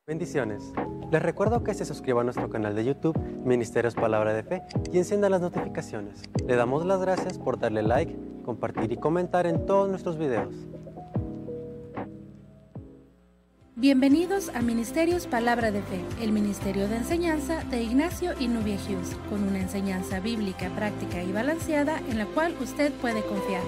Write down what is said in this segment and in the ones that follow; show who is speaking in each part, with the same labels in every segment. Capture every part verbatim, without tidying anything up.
Speaker 1: Bendiciones. Les recuerdo que se suscriban a nuestro canal de YouTube, Ministerios Palabra de Fe, y enciendan las notificaciones. Le damos las gracias por darle like, compartir y comentar en todos nuestros videos.
Speaker 2: Bienvenidos a Ministerios Palabra de Fe, el ministerio de enseñanza de Ignacio y Nubia Hughes, con una enseñanza bíblica, práctica y balanceada en la cual usted puede confiar.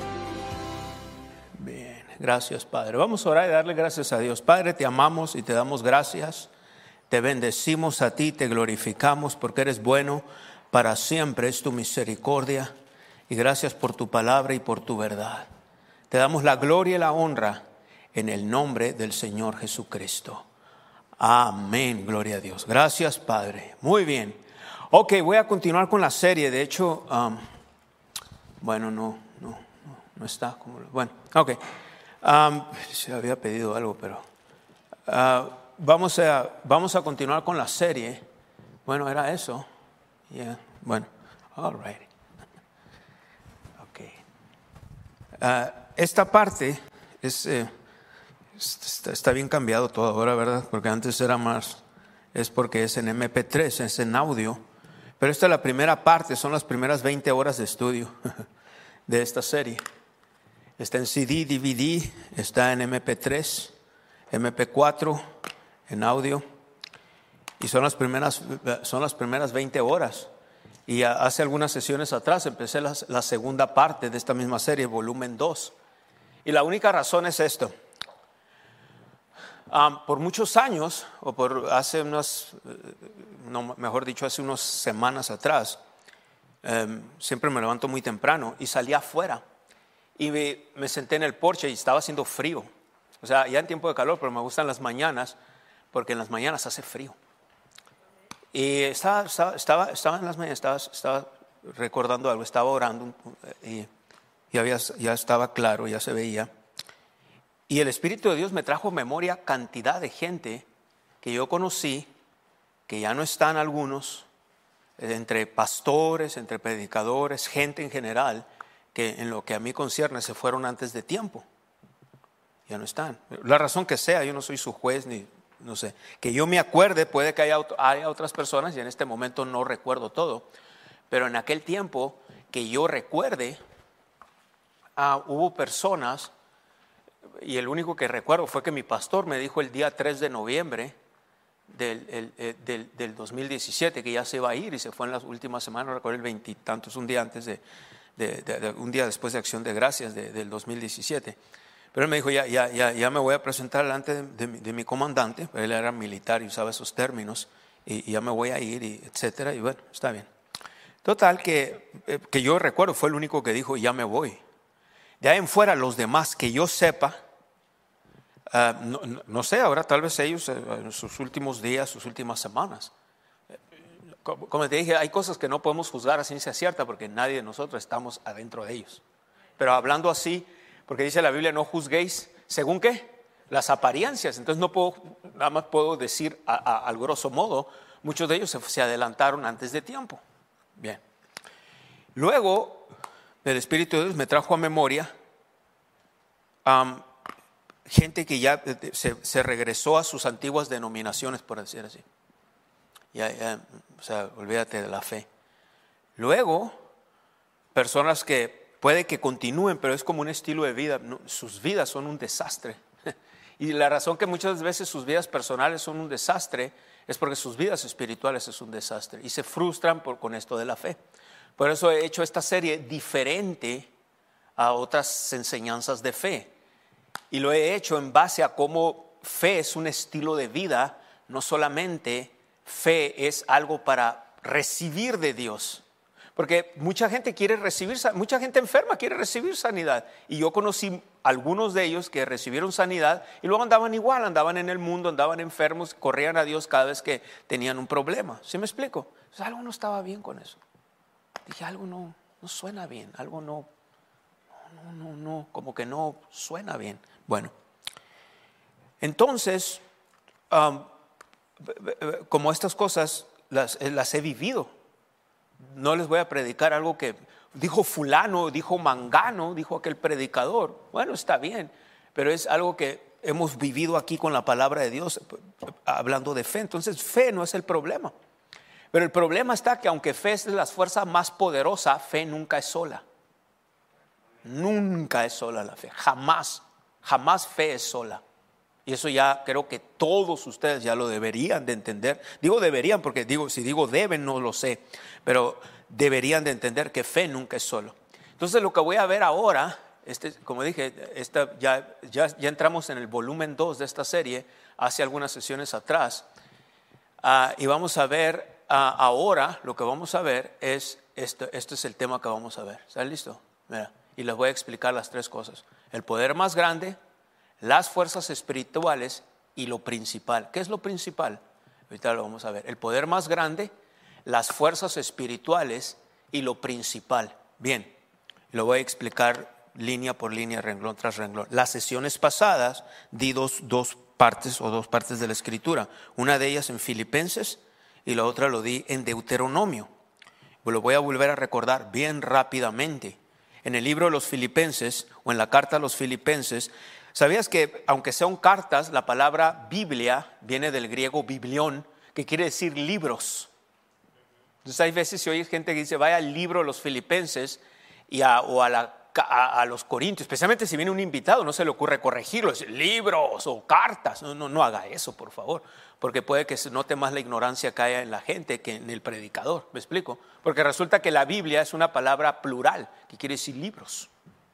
Speaker 3: Bien, gracias Padre. Vamos a orar y darle gracias a Dios. Padre, te amamos y te damos gracias. Te bendecimos a ti, te glorificamos porque eres bueno para siempre, es tu misericordia. Y gracias por tu palabra y por tu verdad. Te damos la gloria y la honra en el nombre del Señor Jesucristo. Amén, gloria a Dios. Gracias Padre. Muy bien. Ok, voy a continuar con la serie. De hecho, um, bueno, no, no, no, no está como, bueno, ok. Um, se había pedido algo, pero uh, vamos a, vamos a continuar con la serie. Bueno, era eso. Yeah. Bueno, all right. Ok. Uh, esta parte es... Eh, Está, está bien cambiado todo ahora, ¿verdad? Porque antes era más, es porque es en eme pe tres, es en audio. Pero esta es la primera parte, son las primeras veinte horas de estudio de esta serie. Está en ce de, de ve de, está en eme pe tres, eme pe cuatro, en audio. Y son las primeras, son las primeras veinte horas. Y hace algunas sesiones atrás empecé la, la segunda parte de esta misma serie, volumen dos. Y la única razón es esto. Um, por muchos años, o por hace unas, no, mejor dicho, hace unas semanas atrás, um, siempre me levanto muy temprano y salí afuera y me, me senté en el porche y estaba haciendo frío. O sea, ya en tiempo de calor, pero me gustan las mañanas porque en las mañanas hace frío. Y estaba, estaba, estaba, estaba en las mañanas, estaba, estaba recordando algo, estaba orando y, y había, ya estaba claro, ya se veía. Y el Espíritu de Dios me trajo a memoria cantidad de gente que yo conocí, que ya no están algunos, entre pastores, entre predicadores, gente en general, que en lo que a mí concierne se fueron antes de tiempo. Ya no están. La razón que sea, yo no soy su juez, ni no sé. Que yo me acuerde, puede que haya, haya otras personas, y en este momento no recuerdo todo, pero en aquel tiempo que yo recuerde, uh, hubo personas. Y el único que recuerdo fue que mi pastor me dijo el día tres de noviembre del, el, del, del dos mil diecisiete que ya se iba a ir y se fue en las últimas semanas, no recuerdo el veintitantos, un día antes de, de, de, de, un día después de Acción de Gracias de, del dos mil diecisiete. Pero él me dijo, ya, ya, ya, ya me voy a presentar delante de, de, de mi comandante, él era militar y usaba esos términos, y, y ya me voy a ir, y etcétera, y bueno, está bien. Total, que, que yo recuerdo, fue el único que dijo, ya me voy. De ahí en fuera, los demás que yo sepa, uh, no, no, no sé, ahora tal vez ellos uh, en sus últimos días, sus últimas semanas. Como, como te dije, hay cosas que no podemos juzgar a ciencia cierta porque nadie de nosotros estamos adentro de ellos. Pero hablando así, porque dice la Biblia, no juzguéis, ¿según qué? Las apariencias. Entonces no puedo, nada más puedo decir a, a, al grosso modo, muchos de ellos se, se adelantaron antes de tiempo. Bien. Luego, el Espíritu de Dios me trajo a memoria um, gente que ya se, se regresó a sus antiguas denominaciones, por decir así. Ya, ya, o sea, olvídate de la fe. Luego, personas que puede que continúen, pero es como un estilo de vida. No, sus vidas son un desastre. Y la razón que muchas veces sus vidas personales son un desastre es porque sus vidas espirituales es un desastre. Y se frustran por, con esto de la fe. Por eso he hecho esta serie diferente a otras enseñanzas de fe. Y lo he hecho en base a cómo fe es un estilo de vida. No solamente fe es algo para recibir de Dios. Porque mucha gente quiere recibir, mucha gente enferma quiere recibir sanidad. Y yo conocí algunos de ellos que recibieron sanidad y luego andaban igual, andaban en el mundo, andaban enfermos, corrían a Dios cada vez que tenían un problema. ¿Sí me explico? Entonces, algo no estaba bien con eso. Dije, algo no, no suena bien, algo no, no, no, no, como que no suena bien. Bueno, entonces, um, como estas cosas las, las he vivido, no les voy a predicar algo que dijo fulano, dijo mangano, dijo aquel predicador. Bueno, está bien, pero es algo que hemos vivido aquí con la palabra de Dios hablando de fe. Entonces fe no es el problema. Pero el problema está que aunque fe es la fuerza más poderosa, fe nunca es sola. Nunca es sola la fe. Jamás, jamás fe es sola. Y eso ya creo que todos ustedes ya lo deberían de entender. Digo deberían porque digo, si digo deben no lo sé. Pero deberían de entender que fe nunca es solo. Entonces lo que voy a ver ahora, este, como dije, esta, ya, ya, ya entramos en el volumen dos de esta serie hace algunas sesiones atrás. Uh, y vamos a ver uh, ahora, lo que vamos a ver es, esto, este es el tema que vamos a ver. ¿Están listos? Mira, y les voy a explicar las tres cosas. El poder más grande, las fuerzas espirituales y lo principal. ¿Qué es lo principal? Ahorita lo vamos a ver. El poder más grande, las fuerzas espirituales y lo principal. Bien, lo voy a explicar línea por línea, renglón tras renglón. Las sesiones pasadas di dos, dos partes o dos partes de la escritura. Una de ellas en Filipenses y la otra lo di en Deuteronomio. Lo voy a volver a recordar bien rápidamente. En el libro de los Filipenses o en la carta a los Filipenses, ¿sabías que aunque sean cartas, la palabra Biblia viene del griego biblión, que quiere decir libros? Entonces hay veces si oyes gente que dice vaya al libro de los Filipenses y a, o a, la, a, a los Corintios, especialmente si viene un invitado, no se le ocurre corregirlo, decir libros o cartas. No, no, no haga eso, por favor, porque puede que se note más la ignorancia que haya en la gente que en el predicador. ¿Me explico? Porque resulta que la Biblia es una palabra plural que quiere decir libros,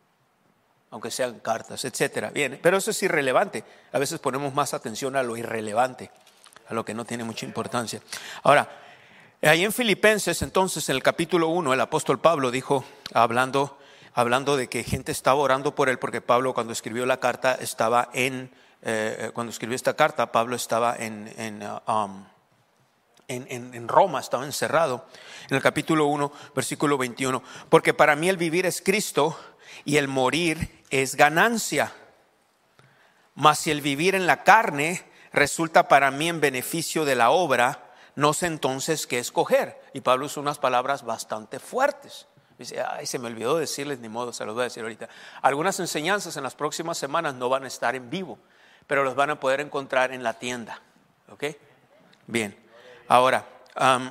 Speaker 3: aunque sean cartas, etcétera. Bien, pero eso es irrelevante. A veces ponemos más atención a lo irrelevante, a lo que no tiene mucha importancia. Ahora, ahí en Filipenses, entonces, en el capítulo uno, el apóstol Pablo dijo, hablando, hablando de que gente estaba orando por él, porque Pablo cuando escribió la carta estaba en, eh, cuando escribió esta carta, Pablo estaba en, en, um, en, en, en Roma, estaba encerrado. En el capítulo uno, versículo veintiuno, porque para mí el vivir es Cristo y el morir es ganancia. Mas si el vivir en la carne resulta para mí en beneficio de la obra, no sé entonces qué escoger. Y Pablo usa unas palabras bastante fuertes. Dice, ay, se me olvidó decirles, ni modo, se los voy a decir ahorita. Algunas enseñanzas en las próximas semanas no van a estar en vivo, pero los van a poder encontrar en la tienda. ¿Ok? Bien. Ahora, um,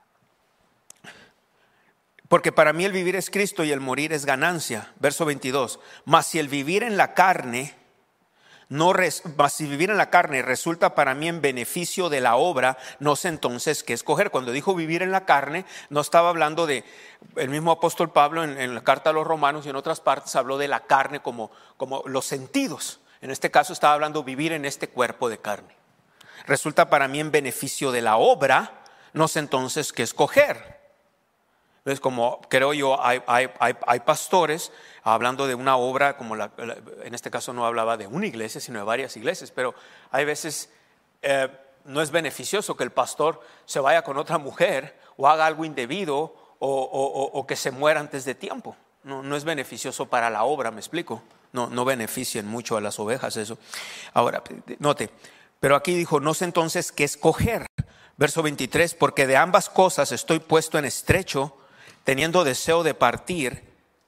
Speaker 3: porque para mí el vivir es Cristo y el morir es ganancia. Verso veintidós. Mas si el vivir en la carne, no res, mas si vivir en la carne resulta para mí en beneficio de la obra, no sé entonces qué escoger. Cuando dijo vivir en la carne, no estaba hablando de, el mismo apóstol Pablo en, en la carta a los Romanos y en otras partes habló de la carne como, como los sentidos. En este caso estaba hablando vivir en este cuerpo de carne. Resulta para mí en beneficio de la obra, no sé entonces qué escoger. Es como creo yo, hay, hay, hay, hay pastores hablando de una obra, como la, en este caso no hablaba de una iglesia, sino de varias iglesias, pero hay veces eh, no es beneficioso que el pastor se vaya con otra mujer o haga algo indebido o, o, o, o que se muera antes de tiempo. No, no es beneficioso para la obra, ¿me explico? No, no benefician mucho a las ovejas eso. Ahora, note, pero aquí dijo, no sé entonces qué escoger. Verso veintitrés, porque de ambas cosas estoy puesto en estrecho, teniendo deseo de partir,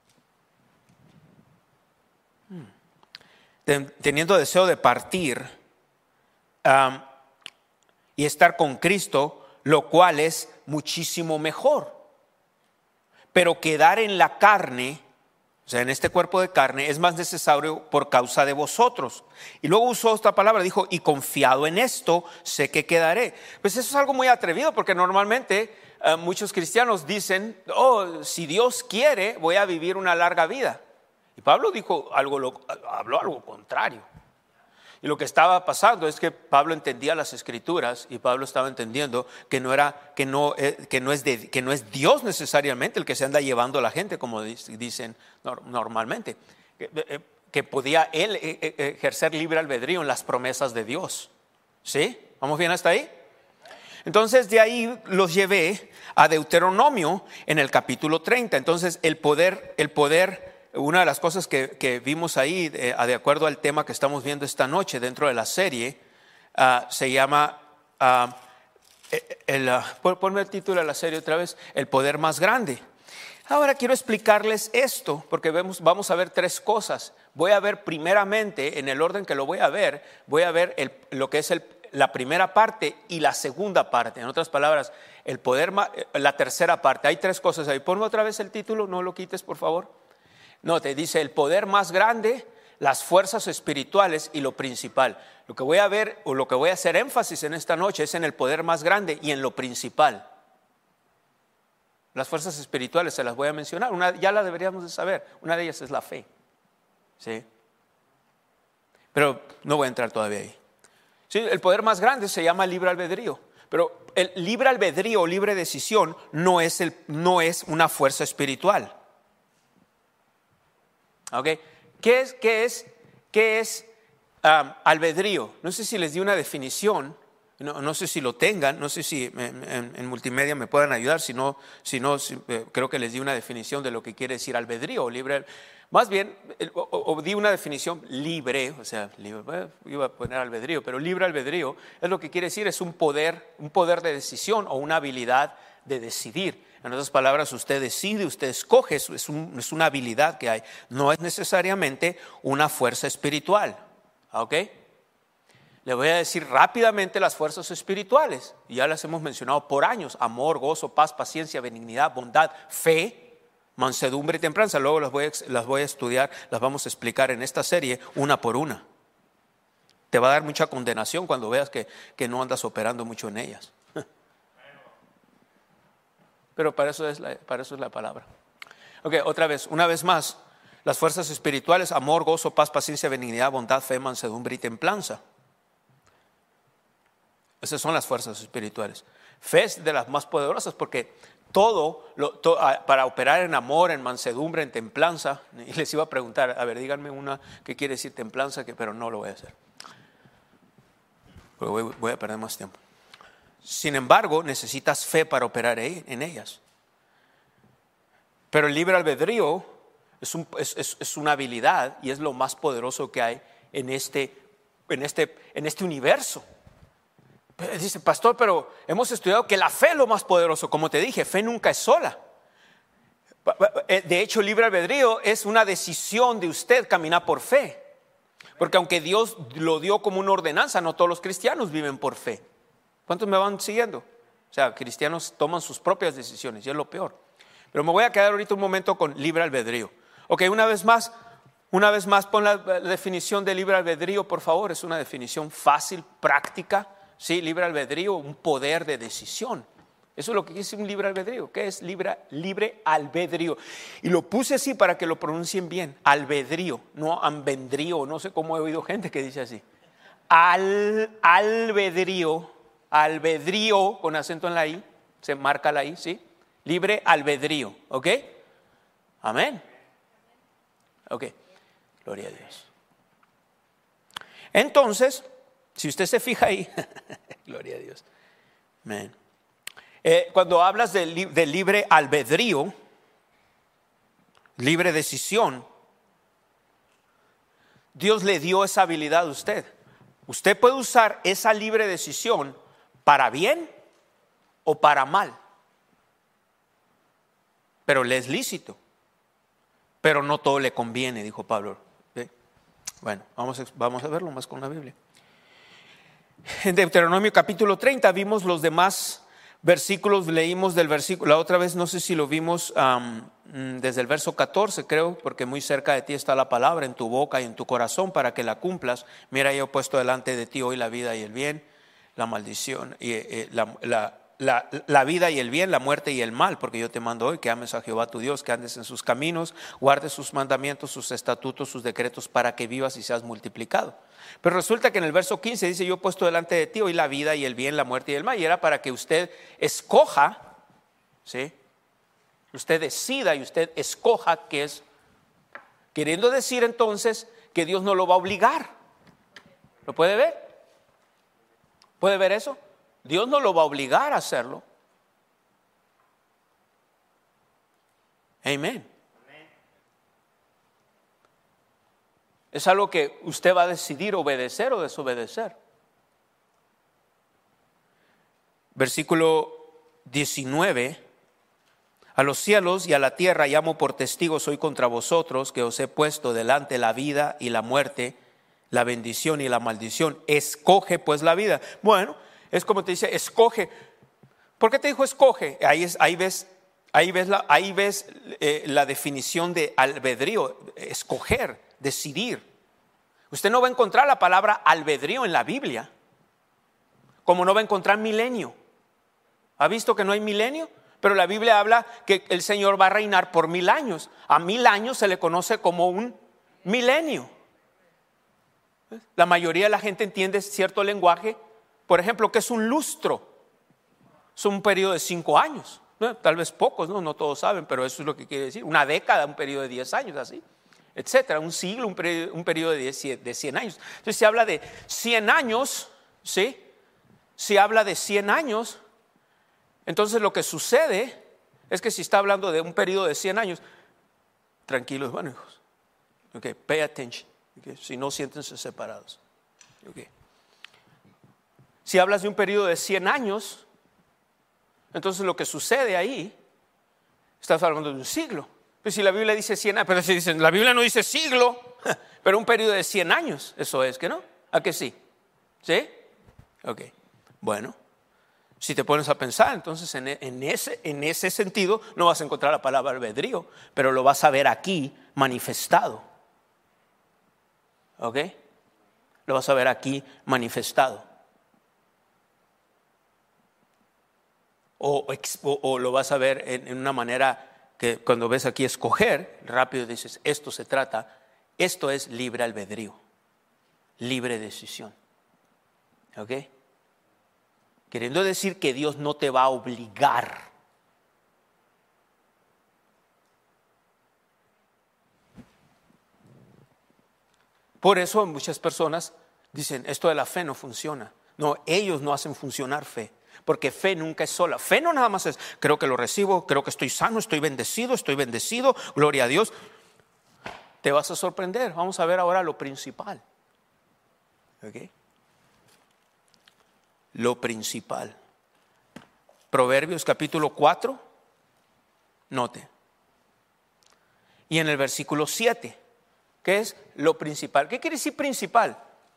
Speaker 3: teniendo deseo de partir um, y estar con Cristo, lo cual es muchísimo mejor. Pero quedar en la carne, o sea, en este cuerpo de carne, es más necesario por causa de vosotros. Y luego usó esta palabra, dijo, y confiado en esto, sé que quedaré. Pues eso es algo muy atrevido, porque normalmente uh, muchos cristianos dicen, oh, si Dios quiere, voy a vivir una larga vida. Y Pablo dijo algo, lo, habló algo contrario. Y lo que estaba pasando es que Pablo entendía las escrituras y Pablo estaba entendiendo que no era, que no, eh, que no es de, que no es Dios necesariamente el que se anda llevando a la gente, como dicen normalmente, que, eh, que podía él eh, ejercer libre albedrío en las promesas de Dios. ¿Sí? ¿Vamos bien hasta ahí? Entonces de ahí los llevé a Deuteronomio en el capítulo treinta. Entonces el poder, el poder una de las cosas que, que vimos ahí, eh, de acuerdo al tema que estamos viendo esta noche dentro de la serie, uh, se llama, uh, el, uh, ponme el título de la serie otra vez, El poder más grande. Ahora quiero explicarles esto, porque vemos, vamos a ver tres cosas. Voy a ver primeramente, en el orden que lo voy a ver, voy a ver el, lo que es el, la primera parte y la segunda parte. En otras palabras, el poder, la tercera parte. Hay tres cosas ahí. Ponme otra vez el título, no lo quites, por favor. No, te dice el poder más grande, las fuerzas espirituales y lo principal. Lo que voy a ver, o lo que voy a hacer énfasis en esta noche, es en el poder más grande y en lo principal. Las fuerzas espirituales se las voy a mencionar, una, ya la deberíamos de saber. Una de ellas es la fe, ¿sí? Pero no voy a entrar todavía ahí. Sí, el poder más grande se llama libre albedrío, pero el libre albedrío o libre decisión no es, el, no es una fuerza espiritual. ¿Okay? ¿Qué es, qué es, qué es um, albedrío? No sé si les di una definición. No, no sé si lo tengan, no sé si en, en, en multimedia me puedan ayudar, si no, si no si, eh, creo que les di una definición de lo que quiere decir albedrío o libre. Más bien, o, o, o di una definición libre, o sea, libre, eh, iba a poner albedrío, pero libre albedrío es lo que quiere decir, es un poder, un poder de decisión o una habilidad de decidir. En otras palabras, usted decide, usted escoge, es, un, es una habilidad que hay, no es necesariamente una fuerza espiritual, ¿ok? Le voy a decir rápidamente las fuerzas espirituales, y ya las hemos mencionado por años: amor, gozo, paz, paciencia, benignidad, bondad, fe, mansedumbre y templanza. Luego las voy, a, las voy a estudiar, las vamos a explicar en esta serie una por una. Te va a dar mucha condenación cuando veas que, que no andas operando mucho en ellas. Pero para eso es la, para eso es la palabra. Ok, otra vez, una vez más, las fuerzas espirituales: amor, gozo, paz, paciencia, benignidad, bondad, fe, mansedumbre y templanza. Esas son las fuerzas espirituales. Fe es de las más poderosas, porque todo, lo, to, para operar en amor, en mansedumbre, en templanza, y les iba a preguntar, a ver, díganme una que quiere decir templanza, que, pero no lo voy a hacer, porque voy, voy a perder más tiempo. Sin embargo, necesitas fe para operar en ellas. Pero el libre albedrío es, un, es, es, es una habilidad, y es lo más poderoso que hay en este, en este, en este universo. Dice, pastor, pero hemos estudiado que la fe es lo más poderoso. Como te dije, fe nunca es sola. De hecho, el libre albedrío es una decisión de usted caminar por fe. Porque aunque Dios lo dio como una ordenanza, no todos los cristianos viven por fe. ¿Cuántos me van siguiendo? O sea, cristianos toman sus propias decisiones, y es lo peor. Pero me voy a quedar ahorita un momento con libre albedrío. Ok, una vez más, una vez más pon la definición de libre albedrío, por favor. Es una definición fácil, práctica. Sí, libre albedrío, un poder de decisión. Eso es lo que es un libre albedrío. ¿Qué es libre, libre albedrío? Y lo puse así para que lo pronuncien bien. Albedrío, no ambendrío. No sé cómo he oído gente que dice así. Al, albedrío, albedrío con acento en la I, se marca la I, ¿sí? Libre albedrío, ¿ok? Amén. Ok, gloria a Dios. Entonces, si usted se fija ahí, gloria a Dios. Amén. Eh, cuando hablas de, li- de libre albedrío, libre decisión, Dios le dio esa habilidad a usted. Usted puede usar esa libre decisión para bien o para mal, pero le es lícito. Pero no todo le conviene, dijo Pablo. ¿Sí? Bueno, vamos a, vamos a verlo más con la Biblia. En Deuteronomio capítulo treinta vimos los demás versículos, leímos del versículo, la otra vez no sé si lo vimos um, desde el verso catorce, creo, porque muy cerca de ti está la palabra, en tu boca y en tu corazón, para que la cumplas. Mira, yo he puesto delante de ti hoy la vida y el bien, la maldición, y eh, la, la, la, la vida y el bien, la muerte y el mal, porque yo te mando hoy que ames a Jehová tu Dios, que andes en sus caminos, guardes sus mandamientos, sus estatutos, sus decretos, para que vivas y seas multiplicado. Pero resulta que en el verso quince dice, yo he puesto delante de ti hoy la vida y el bien, la muerte y el mal, y era para que usted escoja, ¿sí? Usted decida y usted escoja qué es, queriendo decir entonces que Dios no lo va a obligar. ¿Lo puede ver? ¿Puede ver eso? Dios no lo va a obligar a hacerlo. Amén. Es algo que usted va a decidir obedecer o desobedecer. Versículo diecinueve A los cielos y a la tierra llamo por testigos hoy contra vosotros, que os he puesto delante la vida y la muerte, la bendición y la maldición. Escoge pues la vida. Bueno, es como te dice, escoge. ¿Por qué te dijo escoge? Ahí, es, ahí ves, ahí ves, la, ahí ves eh, la definición de albedrío, escoger, decidir. Usted no va a encontrar la palabra albedrío en la Biblia, como no va a encontrar milenio. ¿Ha visto que no hay milenio? Pero la Biblia habla que el Señor va a reinar por mil años. A mil años se le conoce como un milenio. La mayoría de la gente entiende cierto lenguaje. Por ejemplo, ¿qué es un lustro? Es un periodo de cinco años. ¿No? Tal vez pocos, ¿no? No todos saben, pero eso es lo que quiere decir. Una década, un periodo de diez años, así, etcétera. Un siglo, un periodo, un periodo de, de cien años. Entonces se habla de cien años, ¿sí? Se habla de cien años. Entonces lo que sucede es que si está hablando de un periodo de cien años, tranquilos, bueno hijos, okay, pay attention, okay, si no siéntense separados. Okay. Si hablas de un periodo de cien años, entonces lo que sucede ahí, estás hablando de un siglo. Pues si la Biblia dice cien años, pero si dicen, la Biblia no dice siglo, pero un periodo de cien años, eso es, ¿que no? ¿A que sí? ¿Sí? Ok, bueno. Si te pones a pensar, entonces en, en, ese, en ese sentido no vas a encontrar la palabra albedrío, pero lo vas a ver aquí manifestado. ¿Ok? Lo vas a ver aquí manifestado. O, o, o lo vas a ver en, en una manera que cuando ves aquí escoger, rápido dices, esto se trata, esto es libre albedrío, libre decisión. ¿Ok? Queriendo decir que Dios no te va a obligar. Por eso muchas personas dicen, esto de la fe no funciona. No, ellos no hacen funcionar fe. Porque fe nunca es sola. Fe no nada más es, creo que lo recibo, creo que estoy sano, estoy bendecido, estoy bendecido, gloria a Dios. Te vas a sorprender. Vamos a ver ahora lo principal. ¿Ok? Lo principal. Proverbios capítulo cuatro, note. Y en el versículo siete, ¿qué es lo principal? ¿Qué quiere decir principal?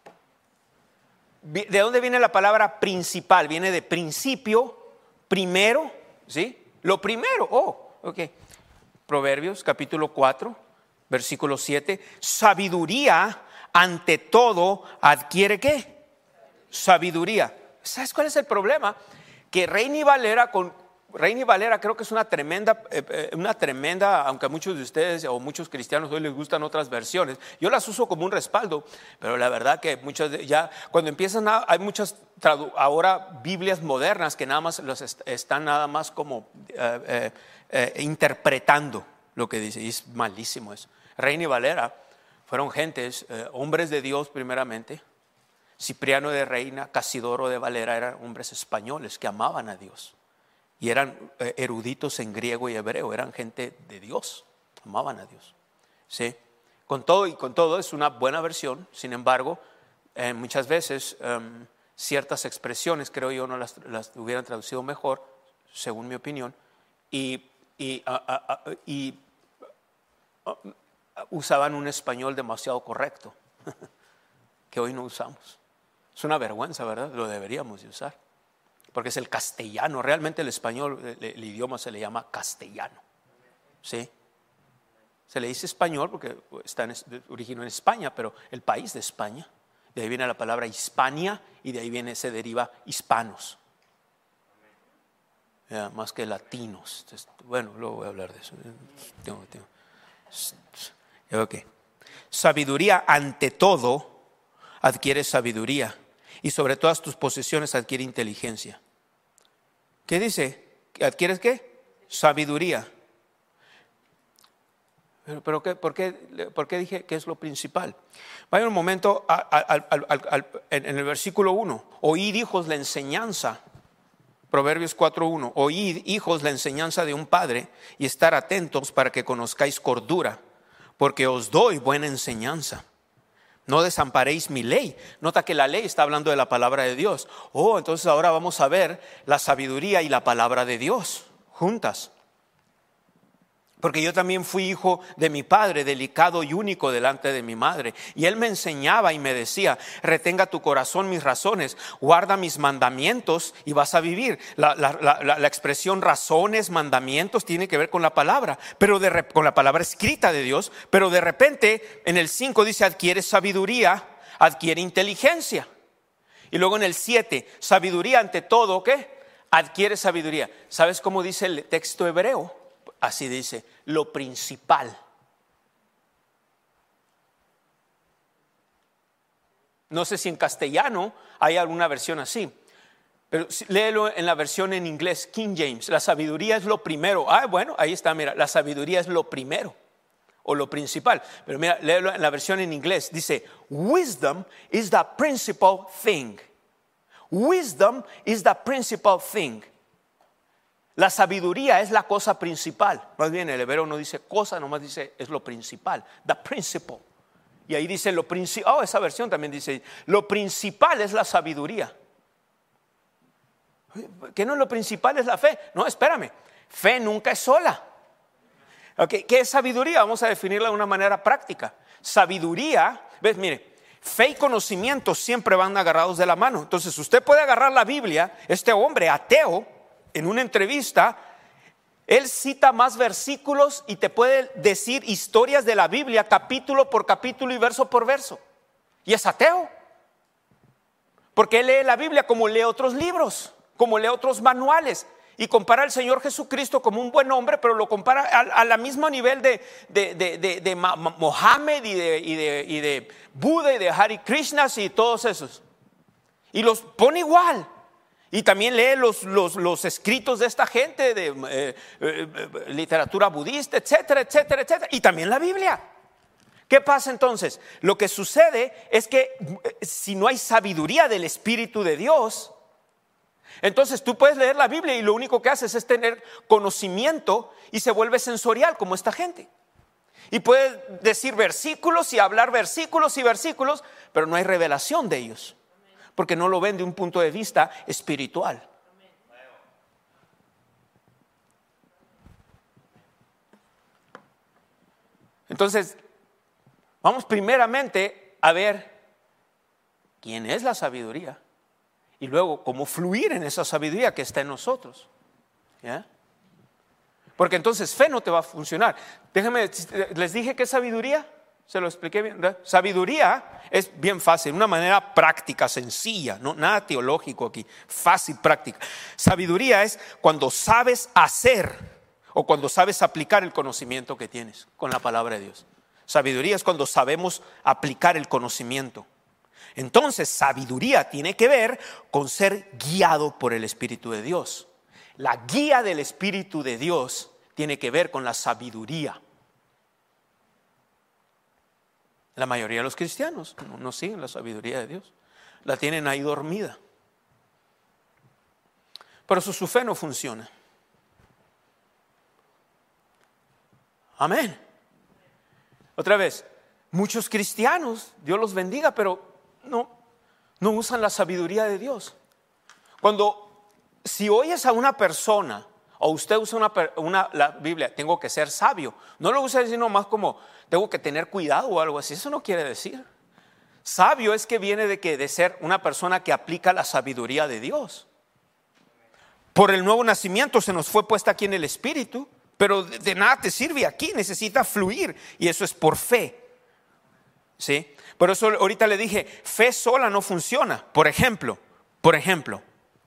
Speaker 3: ¿De dónde viene la palabra principal? Viene de principio, primero, ¿sí? Lo primero, oh, ok. Proverbios capítulo cuatro, versículo siete. Sabiduría ante todo adquiere ¿qué? Sabiduría. ¿Sabes cuál es el problema? Que Reina y Valera, con, Reina y Valera creo que es una tremenda, eh, una tremenda, aunque a muchos de ustedes o muchos cristianos hoy les gustan otras versiones, yo las uso como un respaldo, pero la verdad que muchas de, ya cuando empiezan a, hay muchas ahora Biblias modernas que nada más los est, están nada más como eh, eh, eh, interpretando lo que dice, y es malísimo eso. Reina y Valera fueron gentes, eh, hombres de Dios primeramente. Cipriano de Reina, Casidoro de Valera eran hombres españoles que amaban a Dios y eran eruditos en griego y hebreo, eran gente de Dios, amaban a Dios. ¿Sí? Con todo y con todo es una buena versión, sin embargo, eh, muchas veces um, ciertas expresiones creo yo no las, las hubieran traducido mejor, según mi opinión, y, y, uh, uh, uh, y uh, uh, usaban un español demasiado correcto que hoy no usamos. Es una vergüenza, ¿verdad? Lo deberíamos de usar. Porque es el castellano. Realmente el español, el, el idioma se le llama castellano. ¿Sí? Se le dice español porque está en, originó en España, pero el país de España. De ahí viene la palabra Hispania y de ahí viene, se deriva hispanos. Ya, más que latinos. Entonces, bueno, luego voy a hablar de eso. Tengo, tengo. Ok. Sabiduría ante todo adquiere sabiduría. Y sobre todas tus posesiones adquiere inteligencia. ¿Qué dice? ¿Adquieres qué? Sabiduría. Pero, pero ¿qué, por, qué, ¿por qué dije que es lo principal? Vaya un momento a, a, a, a, a, en el versículo uno. Oíd, hijos, la enseñanza. Proverbios cuatro uno. Oíd, hijos, la enseñanza de un padre y estar atentos para que conozcáis cordura, porque os doy buena enseñanza. No desamparéis mi ley. Nota que la ley está hablando de la palabra de Dios. Oh, entonces ahora vamos a ver la sabiduría y la palabra de Dios juntas. Porque yo también fui hijo de mi padre, delicado y único delante de mi madre. Y él me enseñaba y me decía: retenga tu corazón mis razones, guarda mis mandamientos y vas a vivir. La, la, la, la expresión razones, mandamientos tiene que ver con la palabra, pero de, con la palabra escrita de Dios. Pero de repente en el cinco dice: adquiere sabiduría, adquiere inteligencia. Y luego en el siete, sabiduría ante todo, ¿qué? Adquiere sabiduría. ¿Sabes cómo dice el texto hebreo? Así dice: lo principal. No sé si en castellano hay alguna versión así, pero léelo en la versión en inglés, King James. La sabiduría es lo primero. Ah, bueno, ahí está, mira, la sabiduría es lo primero o lo principal. Pero mira, léelo en la versión en inglés. Dice: wisdom is the principal thing. Wisdom is the principal thing. La sabiduría es la cosa principal. Más bien el hebreo no dice cosa, nomás dice es lo principal. The principal. Y ahí dice lo principal. Oh, esa versión también dice lo principal es la sabiduría. ¿Qué no es lo principal? Es la fe. No, espérame. Fe nunca es sola. Okay, ¿qué es sabiduría? Vamos a definirla de una manera práctica. Sabiduría, ves, mire, fe y conocimiento siempre van agarrados de la mano. Entonces usted puede agarrar la Biblia. Este hombre ateo, en una entrevista, él cita más versículos y te puede decir historias de la Biblia capítulo por capítulo y verso por verso. Y es ateo, porque él lee la Biblia como lee otros libros, como lee otros manuales, y compara al Señor Jesucristo como un buen hombre, pero lo compara a, a la mismo nivel de, de, de, de, de Mohammed y de, y, de, y de Buda y de Hare Krishnas y todos esos, y los pone igual. Y también lee los, los, los escritos de esta gente de eh, eh, literatura budista, etcétera, etcétera, etcétera. Y también la Biblia. ¿Qué pasa entonces? Lo que sucede es que eh, si no hay sabiduría del Espíritu de Dios, entonces tú puedes leer la Biblia y lo único que haces es tener conocimiento y se vuelve sensorial como esta gente. Y puedes decir versículos y hablar versículos y versículos, pero no hay revelación de ellos. Porque no lo ven de un punto de vista espiritual. Entonces, vamos primeramente a ver quién es la sabiduría y luego cómo fluir en esa sabiduría que está en nosotros. ¿Ya? Porque entonces fe no te va a funcionar. Déjenme, les dije que es sabiduría. Se lo expliqué bien, ¿verdad? Sabiduría es bien fácil, una manera práctica, sencilla, no nada teológico aquí, fácil, práctica. Sabiduría es cuando sabes hacer o cuando sabes aplicar el conocimiento que tienes con la palabra de Dios. Sabiduría es cuando sabemos aplicar el conocimiento. Entonces, sabiduría tiene que ver con ser guiado por el Espíritu de Dios. La guía del Espíritu de Dios tiene que ver con la sabiduría. La mayoría de los cristianos no, no siguen la sabiduría de Dios. La tienen ahí dormida. Por eso su fe no funciona. Amén. Otra vez, muchos cristianos, Dios los bendiga, pero no, no usan la sabiduría de Dios. Cuando, si oyes a una persona, o usted usa una, una, la Biblia, tengo que ser sabio, no lo usa decir nomás como tengo que tener cuidado o algo así. Eso no quiere decir. Sabio es que viene de, que, de ser una persona que aplica la sabiduría de Dios. Por el nuevo nacimiento se nos fue puesta aquí en el Espíritu, pero de, de nada te sirve aquí, necesita fluir, y eso es por fe. ¿Sí? Por eso ahorita le dije, fe sola no funciona. Por ejemplo, por ejemplo,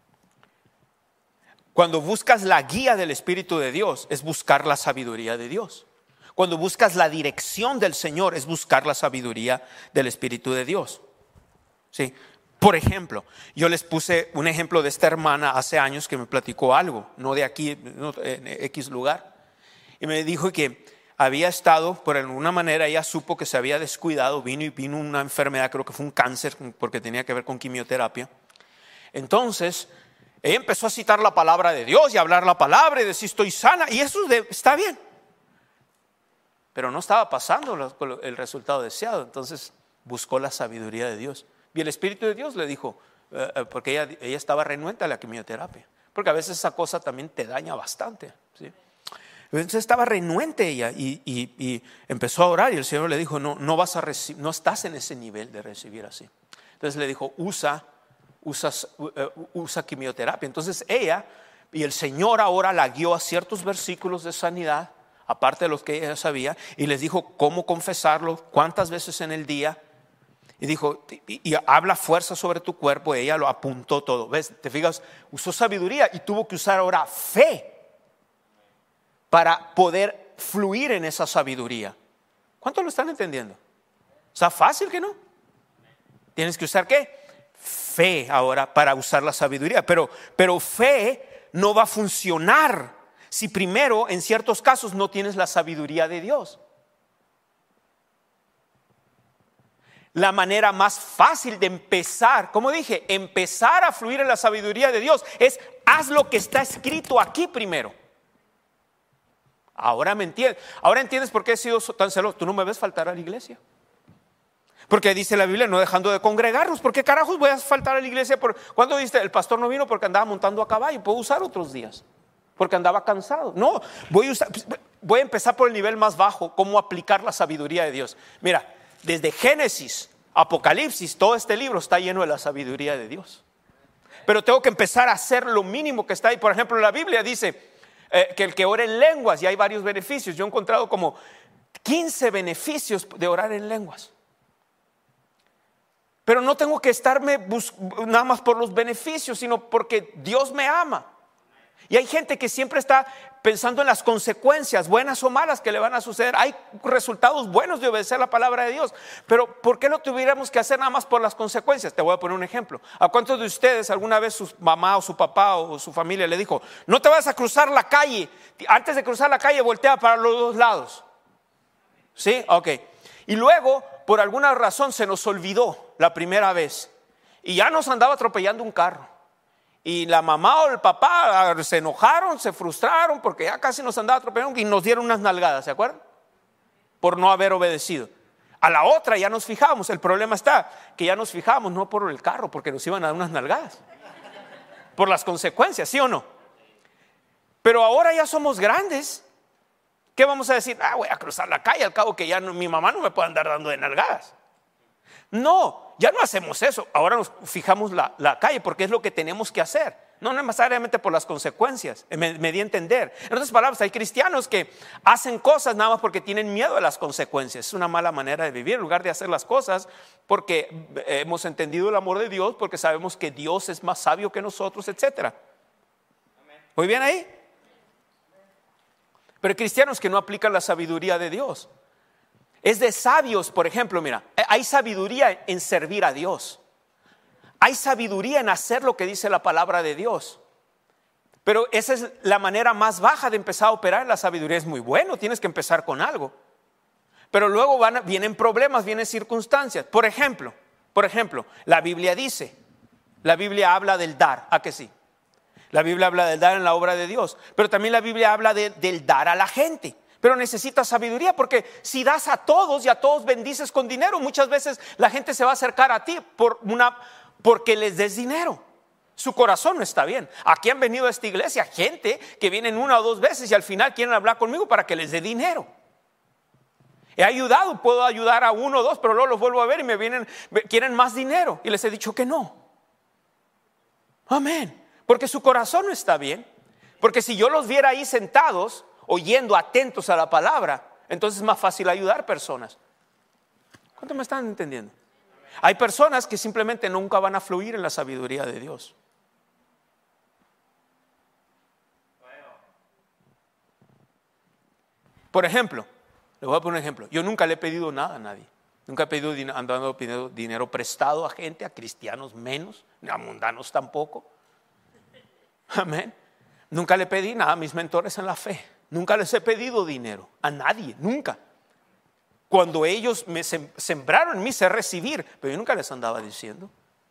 Speaker 3: cuando buscas la guía del Espíritu de Dios, es buscar la sabiduría de Dios. Cuando buscas la dirección del Señor, es buscar la sabiduría del Espíritu de Dios. ¿Sí? Por ejemplo, yo les puse un ejemplo de esta hermana hace años que me platicó algo, no de aquí, no, en X lugar. Y me dijo que había estado, por alguna manera ella supo que se había descuidado, vino y vino una enfermedad, creo que fue un cáncer, porque tenía que ver con quimioterapia. Entonces, ella empezó a citar la palabra de Dios y a hablar la palabra y decir estoy sana, y eso de, está bien. Pero no estaba pasando el resultado deseado. Entonces buscó la sabiduría de Dios. Y el Espíritu de Dios le dijo, eh, porque ella, ella estaba renuente a la quimioterapia. Porque a veces esa cosa también te daña bastante, ¿sí? Entonces estaba renuente ella y, y, y empezó a orar y el Señor le dijo, no, no, vas a reci- no estás en ese nivel de recibir así. Entonces le dijo, usa, usa, usa quimioterapia. Entonces ella y el Señor ahora la guió a ciertos versículos de sanidad, aparte de los que ella sabía, y les dijo cómo confesarlo, cuántas veces en el día. Y dijo, y, y habla fuerza sobre tu cuerpo. Ella lo apuntó todo. ¿Ves? Te fijas, usó sabiduría y tuvo que usar ahora fe para poder fluir en esa sabiduría. ¿Cuántos lo están entendiendo? ¿Está fácil que no? Tienes que usar ¿qué? Fe ahora para usar la sabiduría. Pero, pero fe no va a funcionar si primero en ciertos casos no tienes la sabiduría de Dios. La manera más fácil de empezar, como dije, empezar a fluir en la sabiduría de Dios es haz lo que está escrito aquí primero. Ahora me entiendes. Ahora entiendes por qué he sido tan celoso. Tú no me ves faltar a la iglesia. Porque dice la Biblia, no dejando de congregarnos. ¿Por qué carajos voy a faltar a la iglesia? Por, ¿cuándo dice? El pastor no vino porque andaba montando a caballo. Puedo usar otros días porque andaba cansado. No, voy a usar, voy a empezar por el nivel más bajo, cómo aplicar la sabiduría de Dios. Mira, desde Génesis, Apocalipsis, todo este libro está lleno de la sabiduría de Dios. Pero tengo que empezar a hacer lo mínimo que está ahí. Por ejemplo, la Biblia dice eh, que el que ora en lenguas, y hay varios beneficios. Yo he encontrado como quince beneficios de orar en lenguas. Pero no tengo que estarme bus- nada más por los beneficios, sino porque Dios me ama. Y hay gente que siempre está pensando en las consecuencias, buenas o malas, que le van a suceder. Hay resultados buenos de obedecer la palabra de Dios, pero ¿por qué lo tuviéramos que hacer nada más por las consecuencias? Te voy a poner un ejemplo. ¿A cuántos de ustedes alguna vez su mamá o su papá o su familia le dijo, no te vas a cruzar la calle, antes de cruzar la calle voltea para los dos lados? ¿Sí? Ok. Y luego, por alguna razón, se nos olvidó la primera vez y ya nos andaba atropellando un carro. Y la mamá o el papá se enojaron, se frustraron porque ya casi nos andaba atropellando y nos dieron unas nalgadas, ¿se acuerdan? Por no haber obedecido. A la otra ya nos fijamos. El problema está que ya nos fijamos no por el carro, porque nos iban a dar unas nalgadas, por las consecuencias, ¿sí o no? Pero ahora ya somos grandes. ¿Qué vamos a decir? Ah, voy a cruzar la calle, al cabo que ya no, mi mamá no me puede andar dando de nalgadas. No, ya no hacemos eso. Ahora nos fijamos la, la calle porque es lo que tenemos que hacer. No necesariamente por las consecuencias. Me, me di a entender. En otras palabras, hay cristianos que hacen cosas nada más porque tienen miedo de las consecuencias. Es una mala manera de vivir en lugar de hacer las cosas porque hemos entendido el amor de Dios, porque sabemos que Dios es más sabio que nosotros, etcétera. ¿Muy bien ahí? Pero hay cristianos que no aplican la sabiduría de Dios. Es de sabios, por ejemplo, mira, hay sabiduría en servir a Dios. Hay sabiduría en hacer lo que dice la palabra de Dios. Pero esa es la manera más baja de empezar a operar. La sabiduría es muy bueno, tienes que empezar con algo. Pero luego van, vienen problemas, vienen circunstancias. Por ejemplo, por ejemplo, la Biblia dice, la Biblia habla del dar, ¿a que sí? La Biblia habla del dar en la obra de Dios. Pero también la Biblia habla de, del dar a la gente. Pero necesitas sabiduría, porque si das a todos y a todos bendices con dinero, muchas veces la gente se va a acercar a ti por una, porque les des dinero. Su corazón no está bien. Aquí han venido a esta iglesia gente que vienen una o dos veces y al final quieren hablar conmigo para que les dé dinero. He ayudado, puedo ayudar a uno o dos, pero luego los vuelvo a ver y me vienen, quieren más dinero y les he dicho que no. Amén. Porque su corazón no está bien. Porque si yo los viera ahí sentados, oyendo, atentos a la palabra, entonces es más fácil ayudar personas. ¿Cuántos me están entendiendo? Hay personas que simplemente nunca van a fluir en la sabiduría de Dios. Por ejemplo, les voy a poner un ejemplo. Yo nunca le he pedido nada a nadie. Nunca he pedido dinero, andando pidiendo dinero prestado a gente, a cristianos menos, ni a mundanos tampoco. Amén. Nunca le pedí nada a mis mentores en la fe. Nunca les he pedido dinero a nadie, nunca. Cuando ellos me sembraron en mí, sé recibir, pero yo nunca les andaba diciendo.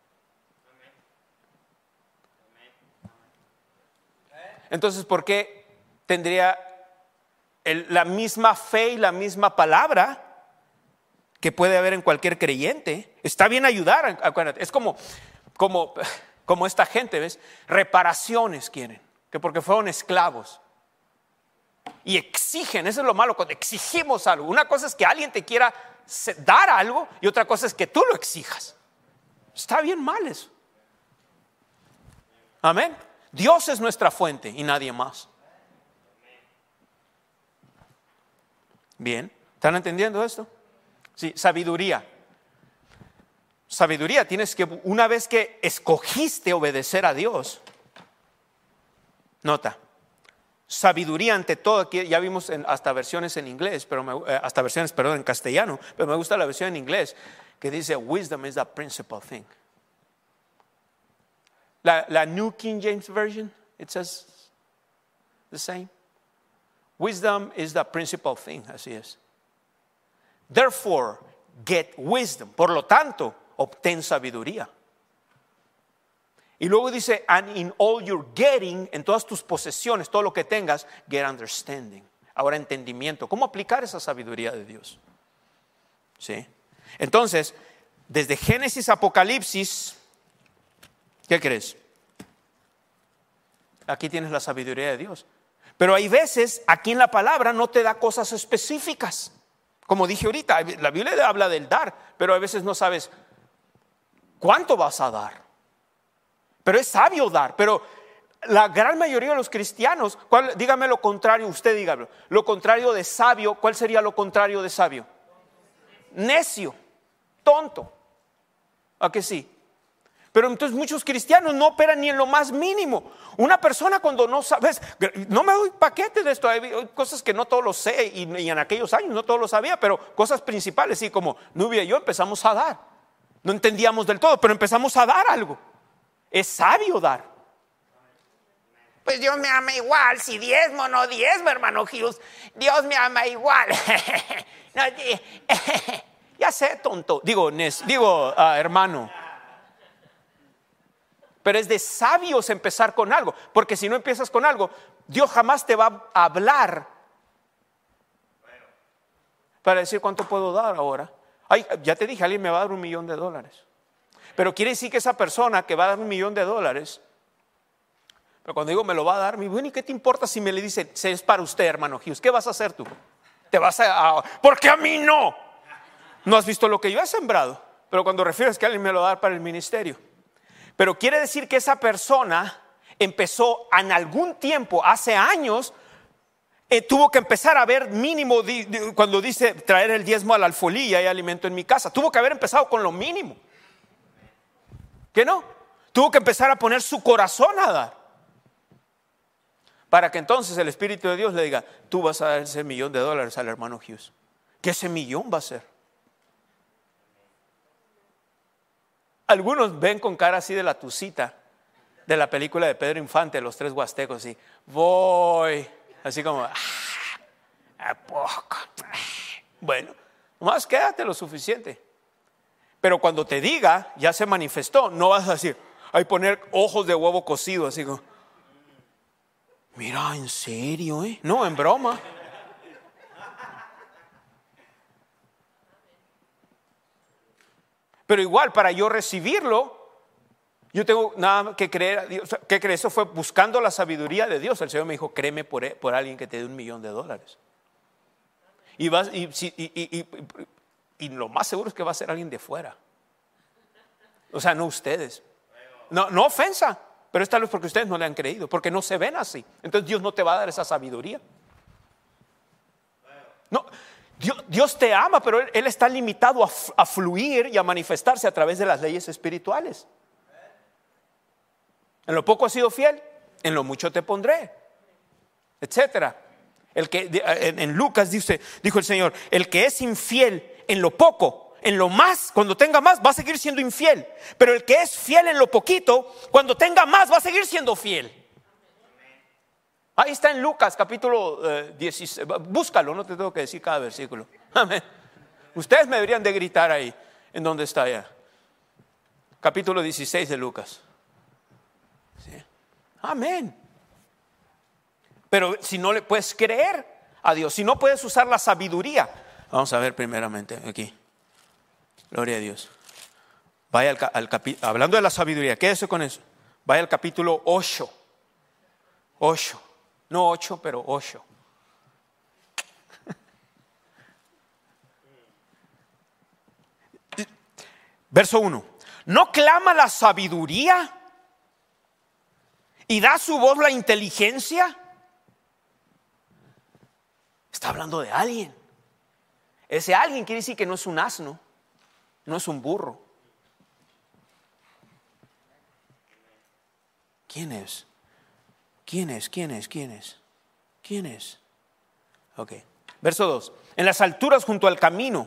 Speaker 3: Entonces, ¿por qué tendría el, la misma fe y la misma palabra que puede haber en cualquier creyente? Está bien ayudar, acuérdate. Es como, como, como esta gente, ¿ves? Reparaciones quieren, que porque fueron esclavos. y exigen. Eso es lo malo cuando exigimos algo. Una cosa es que alguien te quiera dar algo y otra cosa es que tú lo exijas. Está bien mal eso. Amén. Dios es nuestra fuente y nadie más. Bien, ¿están entendiendo esto? Sí, sabiduría. Sabiduría, tienes que, una vez que escogiste obedecer a Dios, nota, sabiduría ante todo. Aquí ya vimos en, hasta versiones en inglés, pero me, eh, hasta versiones, perdón, en castellano, pero me gusta la versión en inglés que dice wisdom is the principal thing. La, la New King James Version, it says the same. Wisdom is the principal thing, así es. Therefore, get wisdom. Por lo tanto, obtén sabiduría. Y luego dice, and in all you're getting, en todas tus posesiones, todo lo que tengas, get understanding. Ahora entendimiento. ¿Cómo aplicar esa sabiduría de Dios? ¿Sí? Entonces, desde Génesis a Apocalipsis, ¿qué crees? Aquí tienes la sabiduría de Dios. Pero hay veces, aquí en la palabra no te da cosas específicas. Como dije ahorita, la Biblia habla del dar, pero a veces no sabes cuánto vas a dar. Pero es sabio dar. Pero la gran mayoría de los cristianos, ¿cuál, dígame lo contrario, usted dígalo. Lo contrario de sabio, ¿cuál sería lo contrario de sabio? Necio, tonto. ¿A que sí? Pero entonces muchos cristianos no operan ni en lo más mínimo. Una persona cuando no sabes, no me doy paquete de esto, hay cosas que no todos lo sé y, y en aquellos años no todos lo sabía, pero cosas principales, sí, como Nubia y yo empezamos a dar. No entendíamos del todo, pero empezamos a dar algo. Es sabio dar. Pues Dios me ama igual, si diezmo o no diezmo, hermano Hughes, Dios me ama igual. No, ya sé, tonto, digo, nes, digo uh, hermano. Pero es de sabios empezar con algo, porque si no empiezas con algo, Dios jamás te va a hablar para decir cuánto puedo dar ahora. Ay, ya te dije, alguien me va a dar un millón de dólares. Pero quiere decir que esa persona que va a dar un millón de dólares, pero cuando digo me lo va a dar, me dice, ¿y qué te importa si me le dice, es para usted, hermano Hughes? ¿Qué vas a hacer tú? Te vas a, a ¿por qué a mí no? No has visto lo que yo he sembrado. Pero cuando refieres que alguien me lo va a dar para el ministerio. Pero quiere decir que esa persona empezó en algún tiempo, hace años, eh, tuvo que empezar a ver mínimo, di, di, cuando dice traer el diezmo a la alfolía y alimento en mi casa, tuvo que haber empezado con lo mínimo. ¿Qué no? Tuvo que empezar a poner su corazón a dar. Para que entonces el Espíritu de Dios le diga, tú vas a dar ese millón de dólares al hermano Hughes. ¿Qué ese millón va a ser? Algunos ven con cara así de la tucita de la película de Pedro Infante, Los Tres Huastecos, así, voy, así como, ah, ¿a poco? Ah. Bueno, nomás quédate lo suficiente. Pero cuando te diga, ya se manifestó, no vas a decir, hay poner ojos de huevo cocido, así como, mira, en serio, ¿eh? No, en broma. Pero igual, para yo recibirlo, yo tengo nada que creer. ¿Qué crees? Eso fue buscando la sabiduría de Dios. El Señor me dijo, créeme por, por alguien que te dé un millón de dólares. Y, vas, y, y, y, y, y lo más seguro es que va a ser alguien de fuera. O sea, no ustedes. No, no ofensa, pero es tal vez porque ustedes no le han creído, porque no se ven así. Entonces Dios no te va a dar esa sabiduría. No. Dios, Dios te ama, pero Él, Él está limitado a, a fluir y a manifestarse a través de las leyes espirituales. En lo poco has sido fiel, en lo mucho te pondré, etcétera. El que en, en Lucas dice, dijo el Señor, el que es infiel en lo poco, en lo más, cuando tenga más, va a seguir siendo infiel. Pero el que es fiel en lo poquito, cuando tenga más, va a seguir siendo fiel. Ahí está en Lucas capítulo eh, dieciséis, búscalo, no te tengo que decir cada versículo. Amén. Ustedes me deberían de gritar ahí, en donde está ya. Capítulo dieciséis de Lucas. ¿Sí? Amén. Pero si no le puedes creer a Dios, si no puedes usar la sabiduría, vamos a ver primeramente aquí. Gloria a Dios. Vaya al, al capítulo, hablando de la sabiduría, quédese con eso. Vaya al capítulo ocho. ocho. No ocho, pero ocho. Verso uno. ¿No clama la sabiduría y da su voz la inteligencia? Está hablando de alguien. Ese alguien quiere decir que no es un asno, no es un burro. ¿Quién es? ¿Quién es? ¿Quién es? ¿Quién es? ¿Quién es? Ok. Verso dos. En las alturas junto al camino,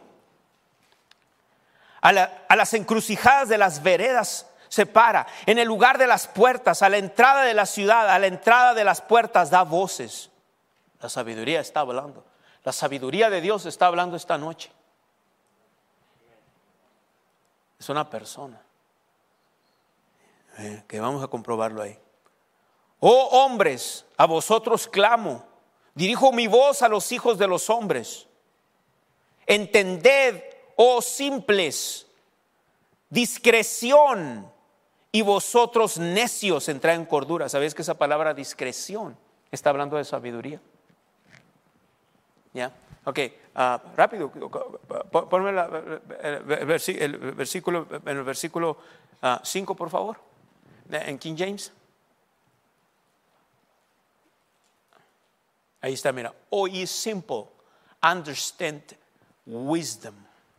Speaker 3: a, la, a las encrucijadas de las veredas se para. En el lugar de las puertas, a la entrada de la ciudad, a la entrada de las puertas da voces. La sabiduría está hablando. La sabiduría de Dios está hablando esta noche. Es una persona. Eh, que vamos a comprobarlo ahí. Oh hombres, a vosotros clamo. Dirijo mi voz a los hijos de los hombres. Entended, oh simples, discreción, y vosotros necios, entrad en cordura. ¿Sabéis que esa palabra discreción está hablando de sabiduría? ¿Ya? Ok, uh, rápido, ponme la, el, el, el versículo, en el versículo cinco, uh, por favor, en King James. Ahí está, mira. Oh, ye simple, understand wisdom.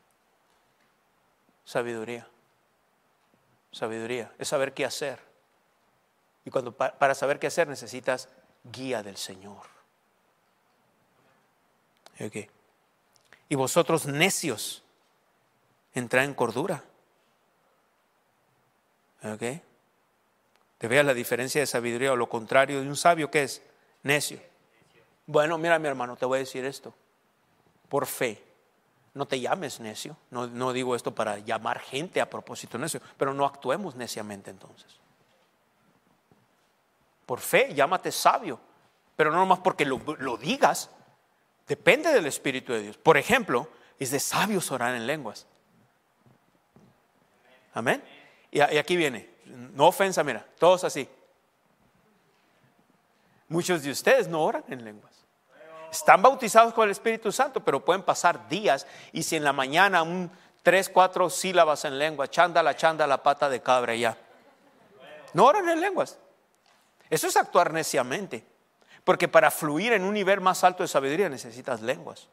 Speaker 3: Sabiduría. Sabiduría es saber qué hacer. Y cuando para saber qué hacer necesitas guía del Señor. Okay. Y vosotros necios, entrad en cordura. Ok. Te veas la diferencia de sabiduría o lo contrario de un sabio, ¿qué es? Necio. Bueno, mira mi hermano, te voy a decir esto. Por fe, no te llames necio. No, no digo esto para llamar gente a propósito necio, pero no actuemos neciamente entonces. Por fe, llámate sabio, pero no nomás porque lo, lo digas. Depende del Espíritu de Dios. Por ejemplo, es de sabios orar en lenguas. Amén. Y, y aquí viene, no ofensa, mira, todos así. Muchos de ustedes no oran en lenguas. Están bautizados con el Espíritu Santo, pero pueden pasar días y si en la mañana un tres, cuatro sílabas en lengua, chándala, chándala, pata de cabra ya. No oran en lenguas. Eso es actuar neciamente. Porque para fluir en un nivel más alto de sabiduría necesitas lenguas.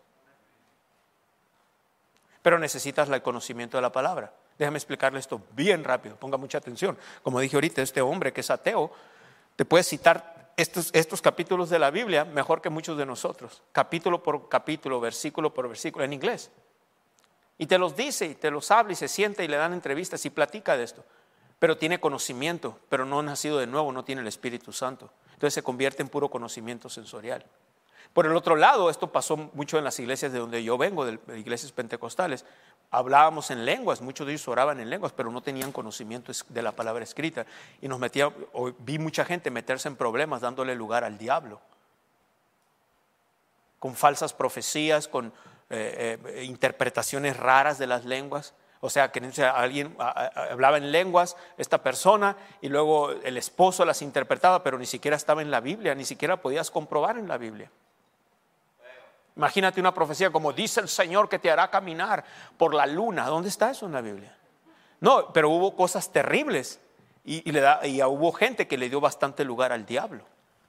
Speaker 3: Pero necesitas el conocimiento de la palabra. Déjame explicarle esto bien rápido, ponga mucha atención. Como dije ahorita, este hombre que es ateo te puede citar estos, estos capítulos de la Biblia mejor que muchos de nosotros. Capítulo por capítulo, versículo por versículo, en inglés. Y te los dice, y te los habla, y se sienta y le dan entrevistas y platica de esto. Pero tiene conocimiento, pero no ha nacido de nuevo, no tiene el Espíritu Santo. Entonces se convierte en puro conocimiento sensorial. Por el otro lado, esto pasó mucho en las iglesias de donde yo vengo, de iglesias pentecostales. Hablábamos en lenguas, muchos de ellos oraban en lenguas, pero no tenían conocimiento de la palabra escrita. Y nos metía, vi mucha gente meterse en problemas dándole lugar al diablo. Con falsas profecías, con eh, eh, interpretaciones raras de las lenguas. O sea, que alguien hablaba en lenguas, esta persona, y luego el esposo las interpretaba, pero ni siquiera estaba en la Biblia, ni siquiera podías comprobar en la Biblia. Imagínate una profecía como dice el Señor que te hará caminar por la luna. ¿Dónde está eso en la Biblia? No, pero hubo cosas terribles y, y, le da, y hubo gente que le dio bastante lugar al diablo.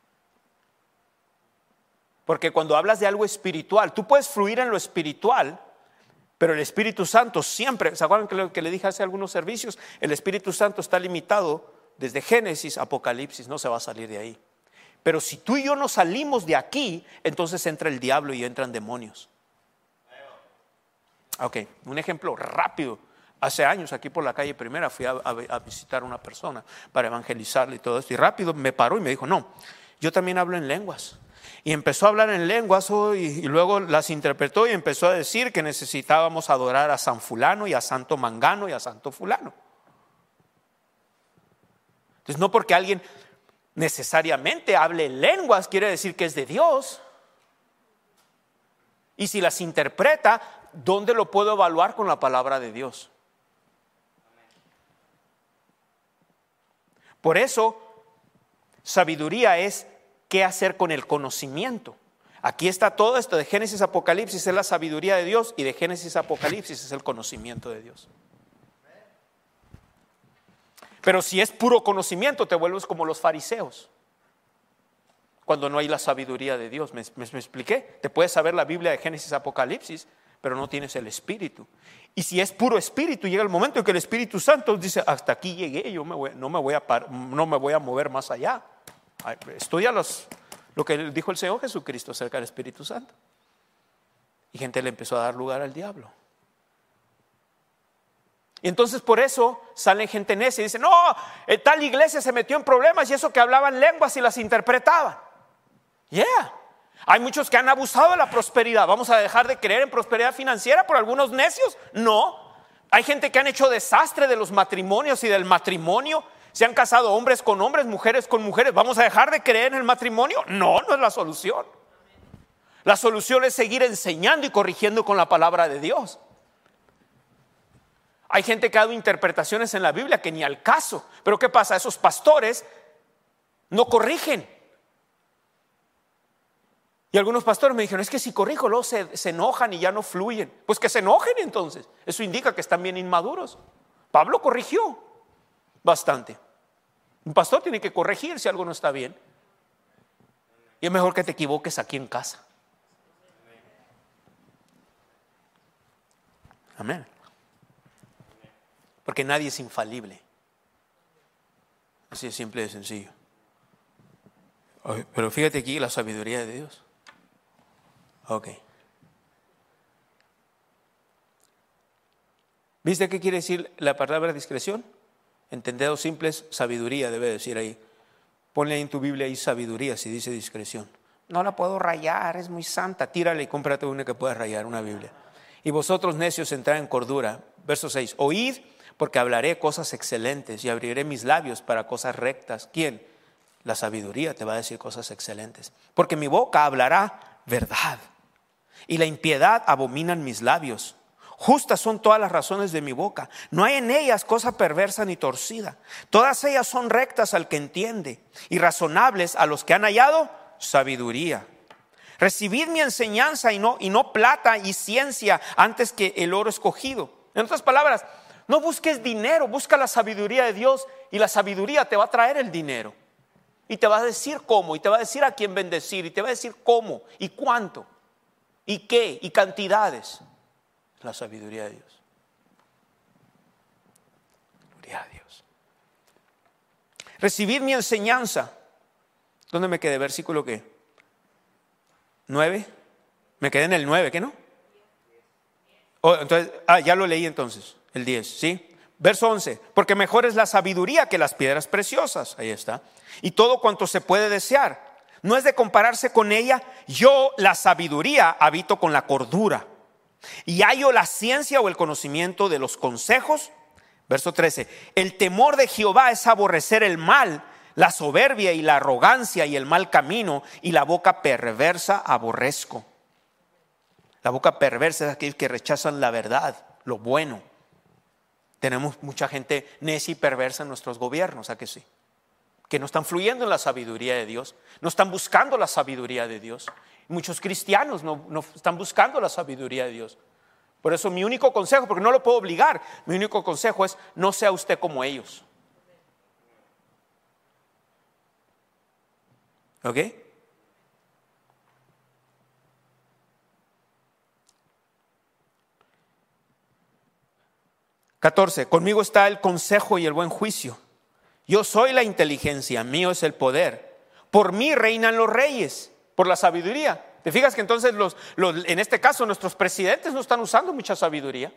Speaker 3: Porque cuando hablas de algo espiritual, tú puedes fluir en lo espiritual, pero el Espíritu Santo siempre, ¿se acuerdan que le, que le dije hace algunos servicios? El Espíritu Santo está limitado desde Génesis a Apocalipsis, no se va a salir de ahí. Pero si tú y yo no salimos de aquí, entonces entra el diablo y entran demonios. Ok, un ejemplo rápido. Hace años aquí por la calle Primera fui a, a, a visitar a una persona para evangelizarle y todo esto. Y rápido me paró y me dijo, no, yo también hablo en lenguas. Y empezó a hablar en lenguas oh, y, y luego las interpretó y empezó a decir que necesitábamos adorar a San Fulano y a Santo Mangano y a Santo Fulano. Entonces no porque alguien necesariamente hable en lenguas quiere decir que es de Dios. Y si las interpreta, ¿dónde lo puedo evaluar con la palabra de Dios? Por eso, sabiduría es qué hacer con el conocimiento. Aquí está todo esto de Génesis a Apocalipsis es la sabiduría de Dios y de Génesis a Apocalipsis es el conocimiento de Dios. Pero si es puro conocimiento, te vuelves como los fariseos, cuando no hay la sabiduría de Dios. ¿Me, me, me expliqué? Te puedes saber la Biblia de Génesis, Apocalipsis, pero no tienes el Espíritu. Y si es puro Espíritu, llega el momento en que el Espíritu Santo dice: hasta aquí llegué, yo me voy, no, me voy a par, no me voy a mover más allá. Estudia los, lo que dijo el Señor Jesucristo acerca del Espíritu Santo. Y gente le empezó a dar lugar al diablo. Y entonces por eso salen gente necia y dicen: no, tal iglesia se metió en problemas y eso que hablaban lenguas y las interpretaban. Yeah. Hay muchos que han abusado de la prosperidad. ¿Vamos a dejar de creer en prosperidad financiera por algunos necios? No. Hay gente que han hecho desastre de los matrimonios y del matrimonio. Se han casado hombres con hombres, mujeres con mujeres. ¿Vamos a dejar de creer en el matrimonio? No, no es la solución. La solución es seguir enseñando y corrigiendo con la palabra de Dios. Hay gente que ha dado interpretaciones en la Biblia que ni al caso. Pero ¿qué pasa? Esos pastores no corrigen. Y algunos pastores me dijeron: es que si corrijo luego se, se enojan y ya no fluyen. Pues que se enojen entonces. Eso indica que están bien inmaduros. Pablo corrigió bastante. Un pastor tiene que corregir si algo no está bien. Y es mejor que te equivoques aquí en casa. Amén. Porque nadie es infalible. Así es simple y sencillo. Pero fíjate aquí la sabiduría de Dios. Ok. ¿Viste qué quiere decir la palabra discreción? En tenderos simples, sabiduría debe decir ahí. Ponle ahí en tu Biblia ahí sabiduría si dice discreción. No la puedo rayar, es muy santa. Tírale y cómprate una que pueda rayar, una Biblia. Y vosotros necios, entrad en cordura. Verso seis. Oíd, porque hablaré cosas excelentes y abriré mis labios para cosas rectas. ¿Quién? La sabiduría te va a decir cosas excelentes. Porque mi boca hablará verdad y la impiedad abominan mis labios. Justas son todas las razones de mi boca. No hay en ellas cosa perversa ni torcida. Todas ellas son rectas al que entiende y razonables a los que han hallado sabiduría. Recibid mi enseñanza y no, y no plata y ciencia antes que el oro escogido. En otras palabras, no busques dinero, busca la sabiduría de Dios y la sabiduría te va a traer el dinero. Y te va a decir cómo, y te va a decir a quién bendecir, y te va a decir cómo, y cuánto, y qué, y cantidades. La sabiduría de Dios. Gloria a Dios. Recibid mi enseñanza. ¿Dónde me quedé? ¿Versículo qué? ¿Nueve? Me quedé en el nueve, ¿qué no? Oh, entonces, ah, ya lo leí entonces, el diez, ¿sí? Verso once, porque mejor es la sabiduría que las piedras preciosas, ahí está, y todo cuanto se puede desear, no es de compararse con ella. Yo la sabiduría habito con la cordura, y hallo la ciencia o el conocimiento de los consejos. Verso trece, el temor de Jehová es aborrecer el mal, la soberbia y la arrogancia y el mal camino, y la boca perversa aborrezco. La boca perversa es aquellos que rechazan la verdad, lo bueno. Tenemos mucha gente necia y perversa en nuestros gobiernos, ¿a que sí? Que no están fluyendo en la sabiduría de Dios, no están buscando la sabiduría de Dios. Muchos cristianos no, no están buscando la sabiduría de Dios. Por eso mi único consejo, porque no lo puedo obligar, mi único consejo es: no sea usted como ellos. ¿Ok? catorce. Conmigo está el consejo y el buen juicio. Yo soy la inteligencia, mío es el poder. Por mí reinan los reyes, por la sabiduría. ¿Te fijas que entonces los, los, en este caso nuestros presidentes no están usando mucha sabiduría?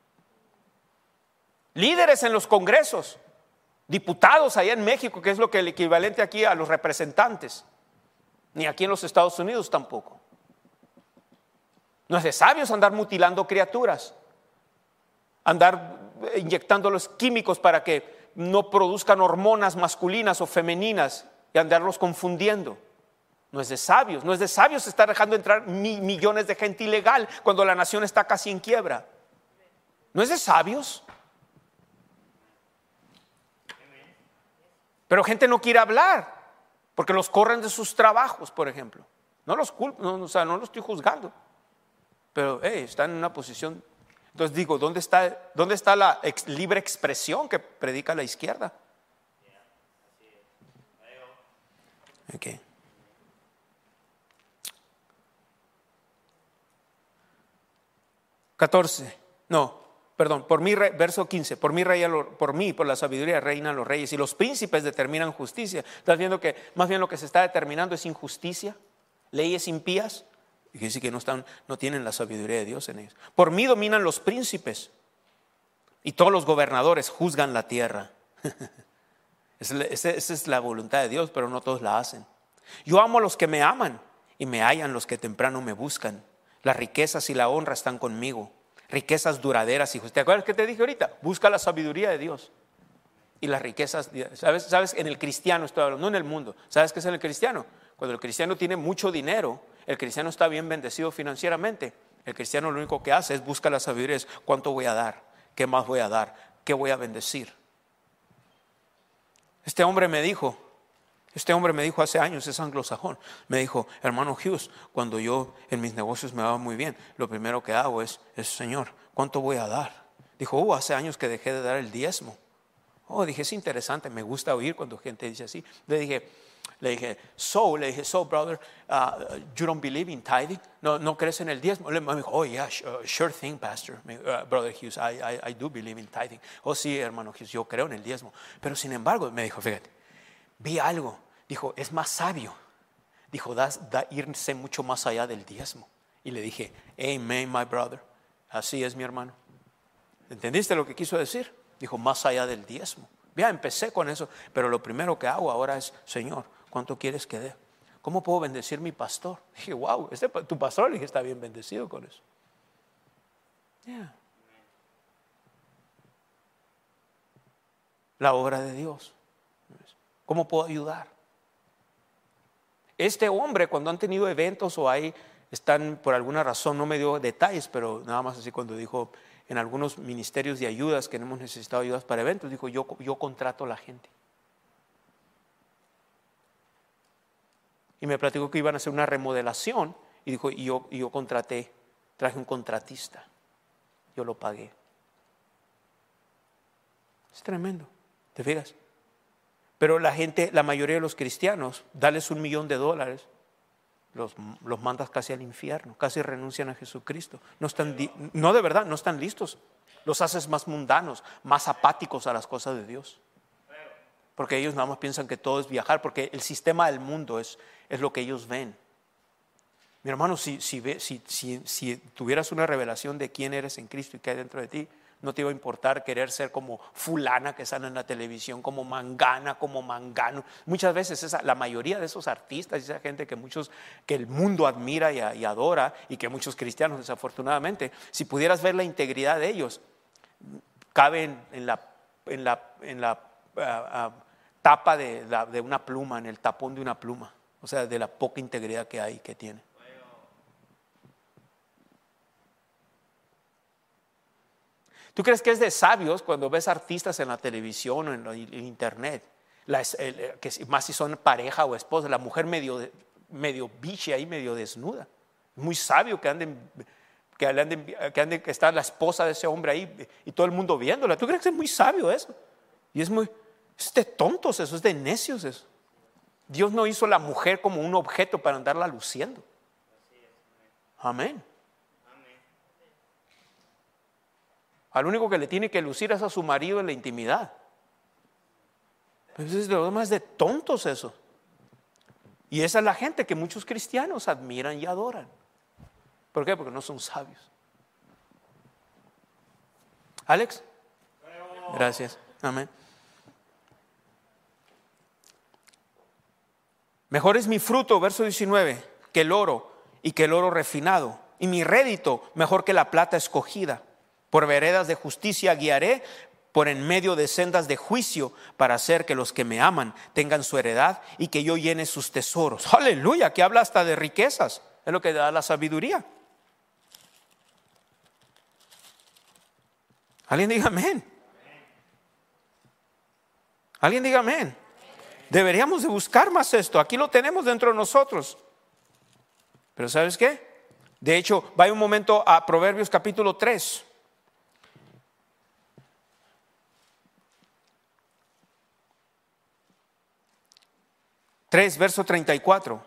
Speaker 3: Líderes en los congresos, diputados allá en México, que es lo que el equivalente aquí a los representantes, ni aquí en los Estados Unidos tampoco. No es de sabios andar mutilando criaturas, andar inyectando los químicos para que no produzcan hormonas masculinas o femeninas y andarlos confundiendo. No es de sabios, no es de sabios estar dejando entrar mi, millones de gente ilegal cuando la nación está casi en quiebra. No es de sabios. Pero gente no quiere hablar porque los corren de sus trabajos, por ejemplo. No los culpo, no, o sea, no los estoy juzgando, pero hey, están en una posición. Entonces digo, ¿dónde está, dónde está la ex, libre expresión que predica la izquierda? Okay. catorce, no, perdón, por mí, verso quince, por mí, reina, por mí, por la sabiduría reinan los reyes y los príncipes determinan justicia. ¿Estás viendo que más bien lo que se está determinando es injusticia? Leyes impías, y que sí que no, están, no tienen la sabiduría de Dios en ellos. Por mí dominan los príncipes y todos los gobernadores juzgan la tierra. Esa es la voluntad de Dios, pero no todos la hacen. Yo amo a los que me aman y me hallan los que temprano me buscan. Las riquezas y la honra están conmigo, riquezas duraderas. Hijo, ¿te acuerdas que te dije ahorita? Busca la sabiduría de Dios y las riquezas. ¿Sabes? ¿Sabes? En el cristiano estoy hablando, no en el mundo. ¿Sabes qué es en el cristiano? Cuando el cristiano tiene mucho dinero, el cristiano está bien bendecido financieramente. El cristiano lo único que hace es busca la sabiduría. Es ¿cuánto voy a dar? ¿Qué más voy a dar? ¿Qué voy a bendecir? Este hombre me dijo, este hombre me dijo hace años, es anglosajón, me dijo, hermano Hughes, cuando yo en mis negocios me va muy bien, lo primero que hago es, es Señor, ¿cuánto voy a dar? Dijo, oh, hace años que dejé de dar el diezmo. Oh, dije, es interesante, me gusta oír cuando gente dice así. Le dije, le dije, so, le dije, so, brother, uh, you don't believe in tithing? No, no crees en el diezmo. Le me dijo, oh, yeah, sure, sure thing, pastor, uh, brother Hughes, I, I, I do believe in tithing. Oh, sí, hermano Hughes, yo creo en el diezmo. Pero sin embargo, me dijo, fíjate, vi algo. Dijo, es más sabio. Dijo, da, da irse mucho más allá del diezmo. Y le dije, amen, my brother. Así es, mi hermano. ¿Entendiste lo que quiso decir? Dijo, más allá del diezmo. Ya empecé con eso, pero lo primero que hago ahora es, Señor, ¿cuánto quieres que dé? ¿Cómo puedo bendecir mi pastor? Dije, wow, este, tu pastor, le dije, está bien bendecido con eso. Yeah. La obra de Dios. ¿Cómo puedo ayudar? Este hombre, cuando han tenido eventos o ahí están, por alguna razón, no me dio detalles, pero nada más así cuando dijo, en algunos ministerios de ayudas que no hemos necesitado ayudas para eventos, dijo, yo, yo contrato a la gente. Y me platicó que iban a hacer una remodelación y dijo, y yo, y yo contraté, traje un contratista, yo lo pagué. Es tremendo, ¿te fijas? Pero la gente, la mayoría de los cristianos, dales un millón de dólares, los, los mandas casi al infierno, casi renuncian a Jesucristo. No están, no de verdad, no están listos. Los haces más mundanos, más apáticos a las cosas de Dios. Porque ellos nada más piensan que todo es viajar, porque el sistema del mundo es, es lo que ellos ven. Mi hermano, si, si, si, si, si tuvieras una revelación de quién eres en Cristo y qué hay dentro de ti, no te iba a importar querer ser como fulana que sale en la televisión, como mangana, como mangano. Muchas veces esa, la mayoría de esos artistas, esa gente que muchos, que el mundo admira y, y adora, y que muchos cristianos desafortunadamente, si pudieras ver la integridad de ellos, cabe en, en la, en la, en la uh, uh, tapa de, la, de una pluma, en el tapón de una pluma, o sea, de la poca integridad que hay, que tiene. ¿Tú crees que es de sabios cuando ves artistas en la televisión o en, en internet? La, el, que más si son pareja o esposa, la mujer medio, medio biche ahí, medio desnuda. Muy sabio que anden, que anden, que anden, que está la esposa de ese hombre ahí y todo el mundo viéndola. ¿Tú crees que es muy sabio eso? Y es muy, es de tontos eso, es de necios eso. Dios no hizo la mujer como un objeto para andarla luciendo. Amén. Al único que le tiene que lucir es a su marido en la intimidad. Pero es de lo más de tontos eso. Y esa es la gente que muchos cristianos admiran y adoran. ¿Por qué? Porque no son sabios. Alex. Gracias. Amén. Mejor es mi fruto, verso diecinueve, que el oro y que el oro refinado. Y mi rédito mejor que la plata escogida. Por veredas de justicia guiaré, por en medio de sendas de juicio, para hacer que los que me aman tengan su heredad y que yo llene sus tesoros. Aleluya, que habla hasta de riquezas. Es lo que da la sabiduría. Alguien diga amén. Alguien diga amén. Deberíamos de buscar más esto. Aquí lo tenemos dentro de nosotros. Pero ¿sabes qué? De hecho, vaya un momento a Proverbios capítulo tres. tres, verso treinta y cuatro.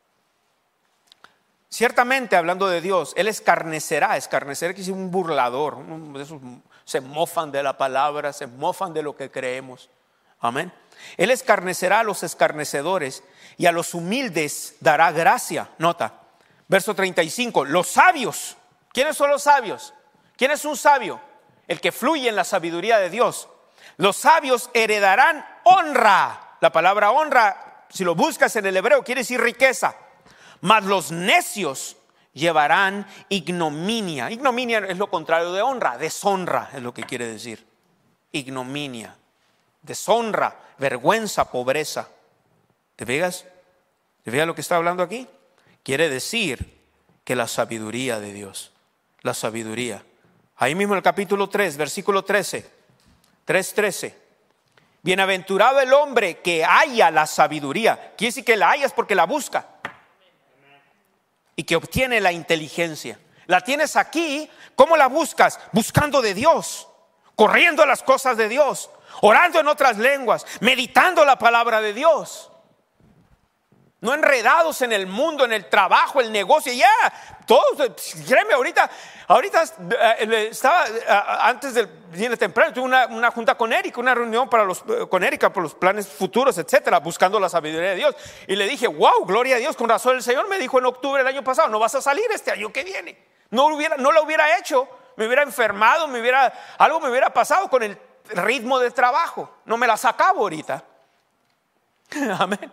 Speaker 3: Ciertamente, hablando de Dios, Él escarnecerá. Escarnecer que es un burlador. Esos se mofan de la palabra, se mofan de lo que creemos. Amén. Él escarnecerá a los escarnecedores y a los humildes dará gracia. Nota, verso treinta y cinco. Los sabios. ¿Quiénes son los sabios? ¿Quién es un sabio? El que fluye en la sabiduría de Dios. Los sabios heredarán honra. La palabra honra, si lo buscas en el hebreo, quiere decir riqueza. Mas los necios llevarán ignominia. Ignominia es lo contrario de honra. Deshonra es lo que quiere decir. Ignominia, deshonra, vergüenza, pobreza. ¿Te fijas? ¿Te fijas lo que está hablando aquí? Quiere decir que la sabiduría de Dios, la sabiduría. Ahí mismo en el capítulo tres, versículo trece, tres trece. Bienaventurado el hombre que haya la sabiduría. Quiere decir que la hayas porque la busca. Y que obtiene la inteligencia. La tienes aquí. ¿Cómo la buscas? Buscando de Dios, corriendo a las cosas de Dios, orando en otras lenguas, meditando la palabra de Dios. No enredados en el mundo, en el trabajo, el negocio. Ya, todos, créeme, ahorita, ahorita estaba, antes del viene temprano, tuve una, una junta con Erika, una reunión para los, con Erika por los planes futuros, etcétera, buscando la sabiduría de Dios. Y le dije, wow, gloria a Dios, con razón el Señor me dijo en octubre del año pasado, no vas a salir este año que viene. No, hubiera, no lo hubiera hecho, me hubiera enfermado, me hubiera, algo me hubiera pasado con el ritmo de trabajo. No me la sacaba ahorita. Amén.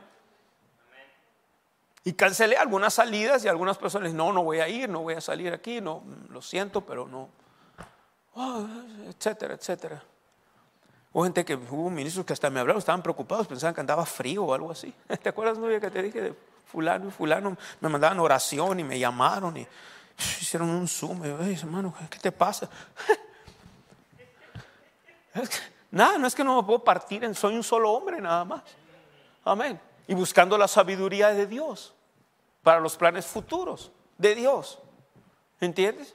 Speaker 3: Y cancelé algunas salidas y algunas personas, no, no voy a ir, no voy a salir aquí, no, lo siento, pero no, oh, etcétera, etcétera. Hubo gente que, hubo ministros que hasta me hablaron, estaban preocupados, pensaban que andaba frío o algo así. ¿Te acuerdas, novia, que te dije de fulano y fulano? Me mandaban oración y me llamaron y hicieron un zoom. Y yo, hey, hermano, ¿qué te pasa? Nada, no es que no me puedo partir, en, soy un solo hombre nada más. Amén. Y buscando la sabiduría de Dios para los planes futuros de Dios. ¿Entiendes?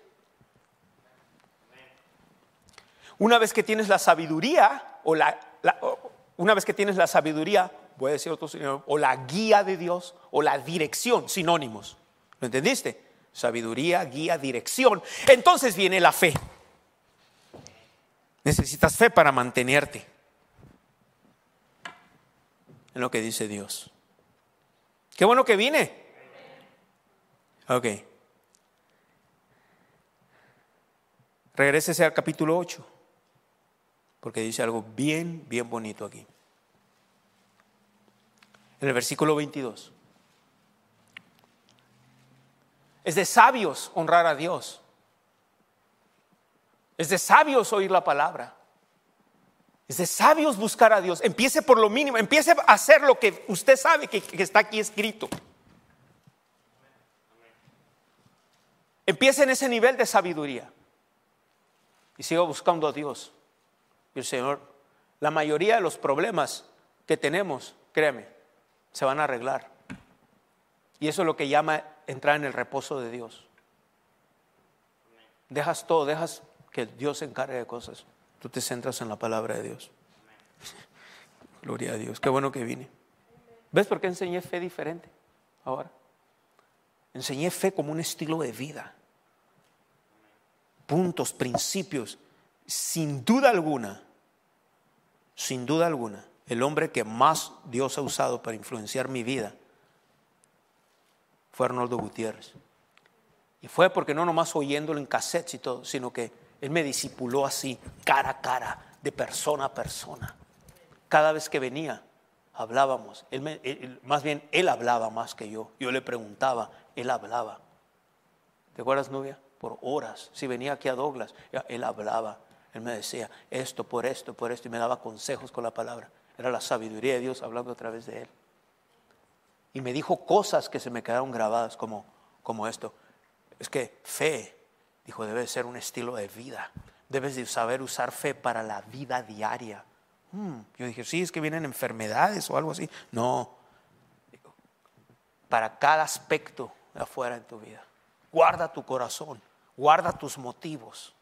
Speaker 3: Una vez que tienes la sabiduría o la, la o una vez que tienes la sabiduría, voy a decir otro sinónimo, o la guía de Dios o la dirección, sinónimos. ¿Lo entendiste? Sabiduría, guía, dirección. Entonces viene la fe. Necesitas fe para mantenerte en lo que dice Dios. Qué bueno que vine. Ok. Regrésese al capítulo ocho, porque dice algo bien, bien bonito aquí. En el versículo veintidós. Es de sabios honrar a Dios. Es de sabios oír la palabra. Es de sabios buscar a Dios. Empiece por lo mínimo. Empiece a hacer lo que usted sabe que, que está aquí escrito. Empiece en ese nivel de sabiduría. Y siga buscando a Dios. Y el Señor, la mayoría de los problemas que tenemos, créame, se van a arreglar. Y eso es lo que llama entrar en el reposo de Dios. Dejas todo, dejas que Dios se encargue de cosas. Tú te centras en la palabra de Dios. Gloria a Dios. Qué bueno que vine. ¿Ves por qué enseñé fe diferente ahora? Enseñé fe como un estilo de vida. Puntos, principios. Sin duda alguna, sin duda alguna, el hombre que más Dios ha usado para influenciar mi vida fue Arnoldo Gutiérrez. Y fue porque no nomás oyéndolo en cassettes y todo, sino que él me discipuló así, cara a cara, de persona a persona. Cada vez que venía, hablábamos. Él me, él, más bien, él hablaba más que yo. Yo le preguntaba, él hablaba. ¿Te acuerdas, novia? Por horas. Si venía aquí a Douglas, él hablaba. Él me decía, esto, por esto, por esto. Y me daba consejos con la palabra. Era la sabiduría de Dios hablando a través de él. Y me dijo cosas que se me quedaron grabadas como, como esto. Es que fe, dijo, debe ser un estilo de vida. Debes de saber usar fe para la vida diaria. Hmm. Yo dije, sí, es que vienen enfermedades o algo así. No, para cada aspecto de afuera en tu vida. Guarda tu corazón, guarda tus motivos,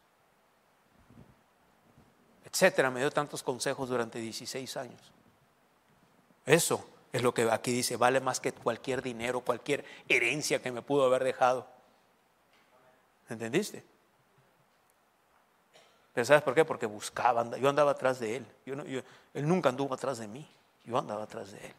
Speaker 3: etcétera. Me dio tantos consejos durante dieciséis años. Eso Es lo que aquí dice, vale más que cualquier dinero, cualquier herencia que me pudo haber dejado. ¿Entendiste? Pero ¿sabes por qué? Porque buscaba, yo andaba atrás de él. Yo no, yo, él nunca anduvo atrás de mí. Yo andaba atrás de él.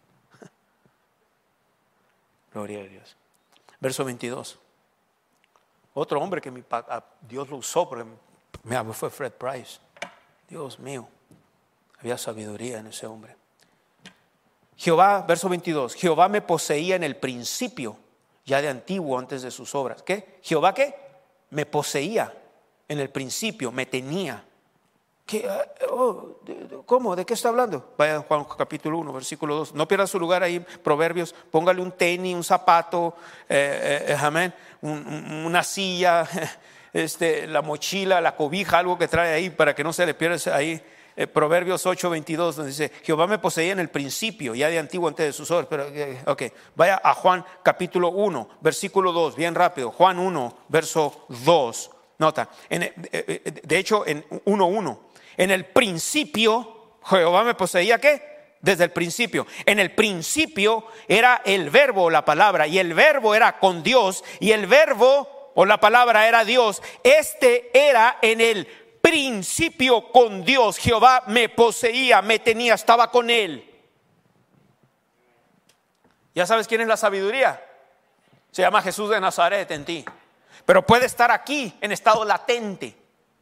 Speaker 3: Gloria a Dios. Verso veintidós. Otro hombre que mi, Dios lo usó, porque me fue Fred Price. Dios mío, había sabiduría en ese hombre. Jehová, verso veintidós. Jehová me poseía en el principio, ya de antiguo, antes de sus obras. ¿Qué? ¿Jehová qué? Me poseía en el principio, me tenía. ¿Qué? Oh, ¿Cómo? ¿De qué está hablando? Vaya a Juan capítulo uno, versículo dos. No pierda su lugar ahí, Proverbios. Póngale un tenis, un zapato, eh, eh, amén, un, un, una silla, este, la mochila, la cobija, algo que trae ahí para que no se le pierda ahí. Eh, Proverbios ocho, veintidós, donde dice, Jehová me poseía en el principio, ya de antiguo antes de sus obras. Pero, eh, ok, vaya a Juan capítulo uno, versículo dos, bien rápido. Juan uno, verso dos. Nota, en, eh, de hecho en uno uno. En el principio, Jehová me poseía, ¿qué? Desde el principio. En el principio era el verbo, la palabra, y el verbo era con Dios, y el verbo o la palabra era Dios. Este era en el principio con Dios. Jehová me poseía, me tenía, estaba con él. ¿Ya sabes quién es la sabiduría? Se llama Jesús de Nazaret en ti. Pero puede estar aquí en estado latente.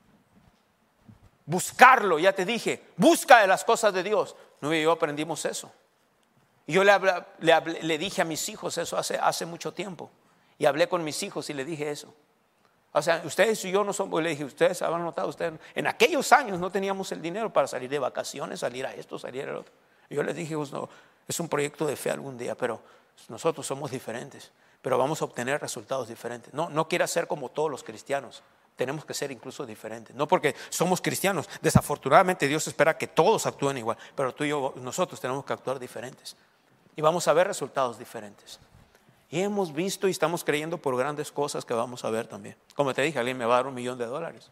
Speaker 3: Buscarlo, ya te dije, busca de las cosas de Dios. No, y yo aprendimos eso. Y yo le, hablé, le, hablé, le dije a mis hijos eso hace, hace mucho tiempo. Y hablé con mis hijos y le dije eso. O sea, ustedes y yo no somos, le dije, ustedes habrán notado, ustedes, en aquellos años no teníamos el dinero para salir de vacaciones, salir a esto, salir al otro. Y yo les dije, pues no, es un proyecto de fe algún día, pero nosotros somos diferentes, pero vamos a obtener resultados diferentes. No, no quiera ser como todos los cristianos. Tenemos que ser incluso diferentes. No porque somos cristianos. Desafortunadamente Dios espera que todos actúen igual. Pero tú y yo, nosotros tenemos que actuar diferentes. Y vamos a ver resultados diferentes. Y hemos visto y estamos creyendo por grandes cosas que vamos a ver también. Como te dije, alguien me va a dar un millón de dólares.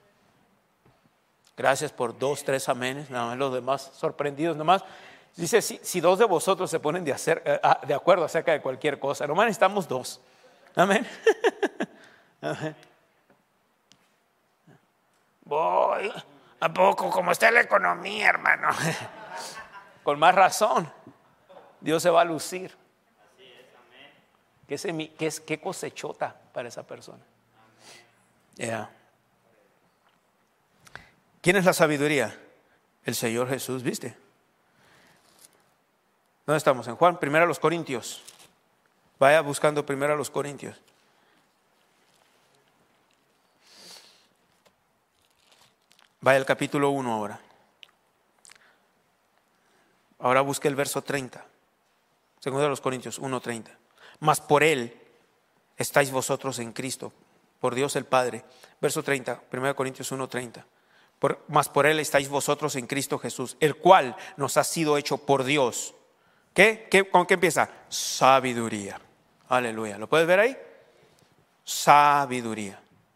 Speaker 3: Gracias por dos, tres amenes. Nada más los demás sorprendidos. Nomás dice, si, si dos de vosotros se ponen de, hacer, eh, de acuerdo acerca de cualquier cosa, nomás necesitamos dos. Amén. Amén. Voy, ¿a poco? ¿Cómo está la economía, hermano? Con más razón, Dios se va a lucir.
Speaker 4: Así es, amén.
Speaker 3: ¿Qué, semi, qué, es, qué cosechota para esa persona? Yeah. ¿Quién es la sabiduría? El Señor Jesús, ¿viste? ¿Dónde estamos? En Juan, primero a los Corintios. Vaya buscando primero a los Corintios. Vaya al capítulo uno ahora. Ahora busque el verso treinta. Segundo de los Corintios uno treinta. Mas por él estáis vosotros en Cristo, por Dios el Padre. Verso treinta, primero de Corintios uno treinta. Por, mas por él estáis vosotros en Cristo Jesús, el cual nos ha sido hecho por Dios. ¿Qué? ¿Qué? ¿Con qué empieza? Sabiduría. Aleluya. ¿Lo puedes ver ahí? Sabiduría.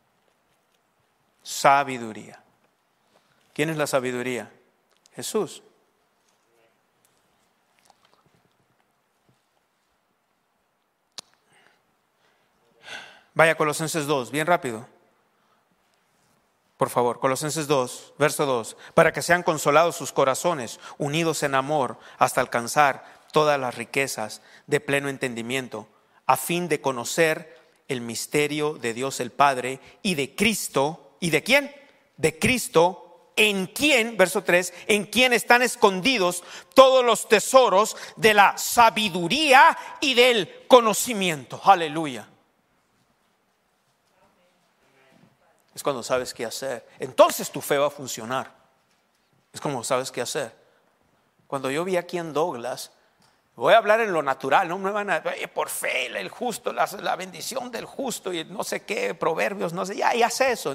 Speaker 3: Sabiduría. ¿Quién es la sabiduría? Jesús. Vaya a Colosenses dos, bien rápido. Por favor, Colosenses dos, verso dos. Para que sean consolados sus corazones, unidos en amor, hasta alcanzar todas las riquezas de pleno entendimiento, a fin de conocer el misterio de Dios el Padre y de Cristo. ¿Y de quién? De Cristo. En quien, verso tres, en quien están escondidos todos los tesoros de la sabiduría y del conocimiento. Aleluya. Es cuando sabes qué hacer. Entonces tu fe va a funcionar. Es como sabes qué hacer. Cuando yo vi aquí en Douglas, voy a hablar en lo natural, no me van a, por fe, el justo, la, la bendición del justo y no sé qué, proverbios, no sé, ya, ya sé eso.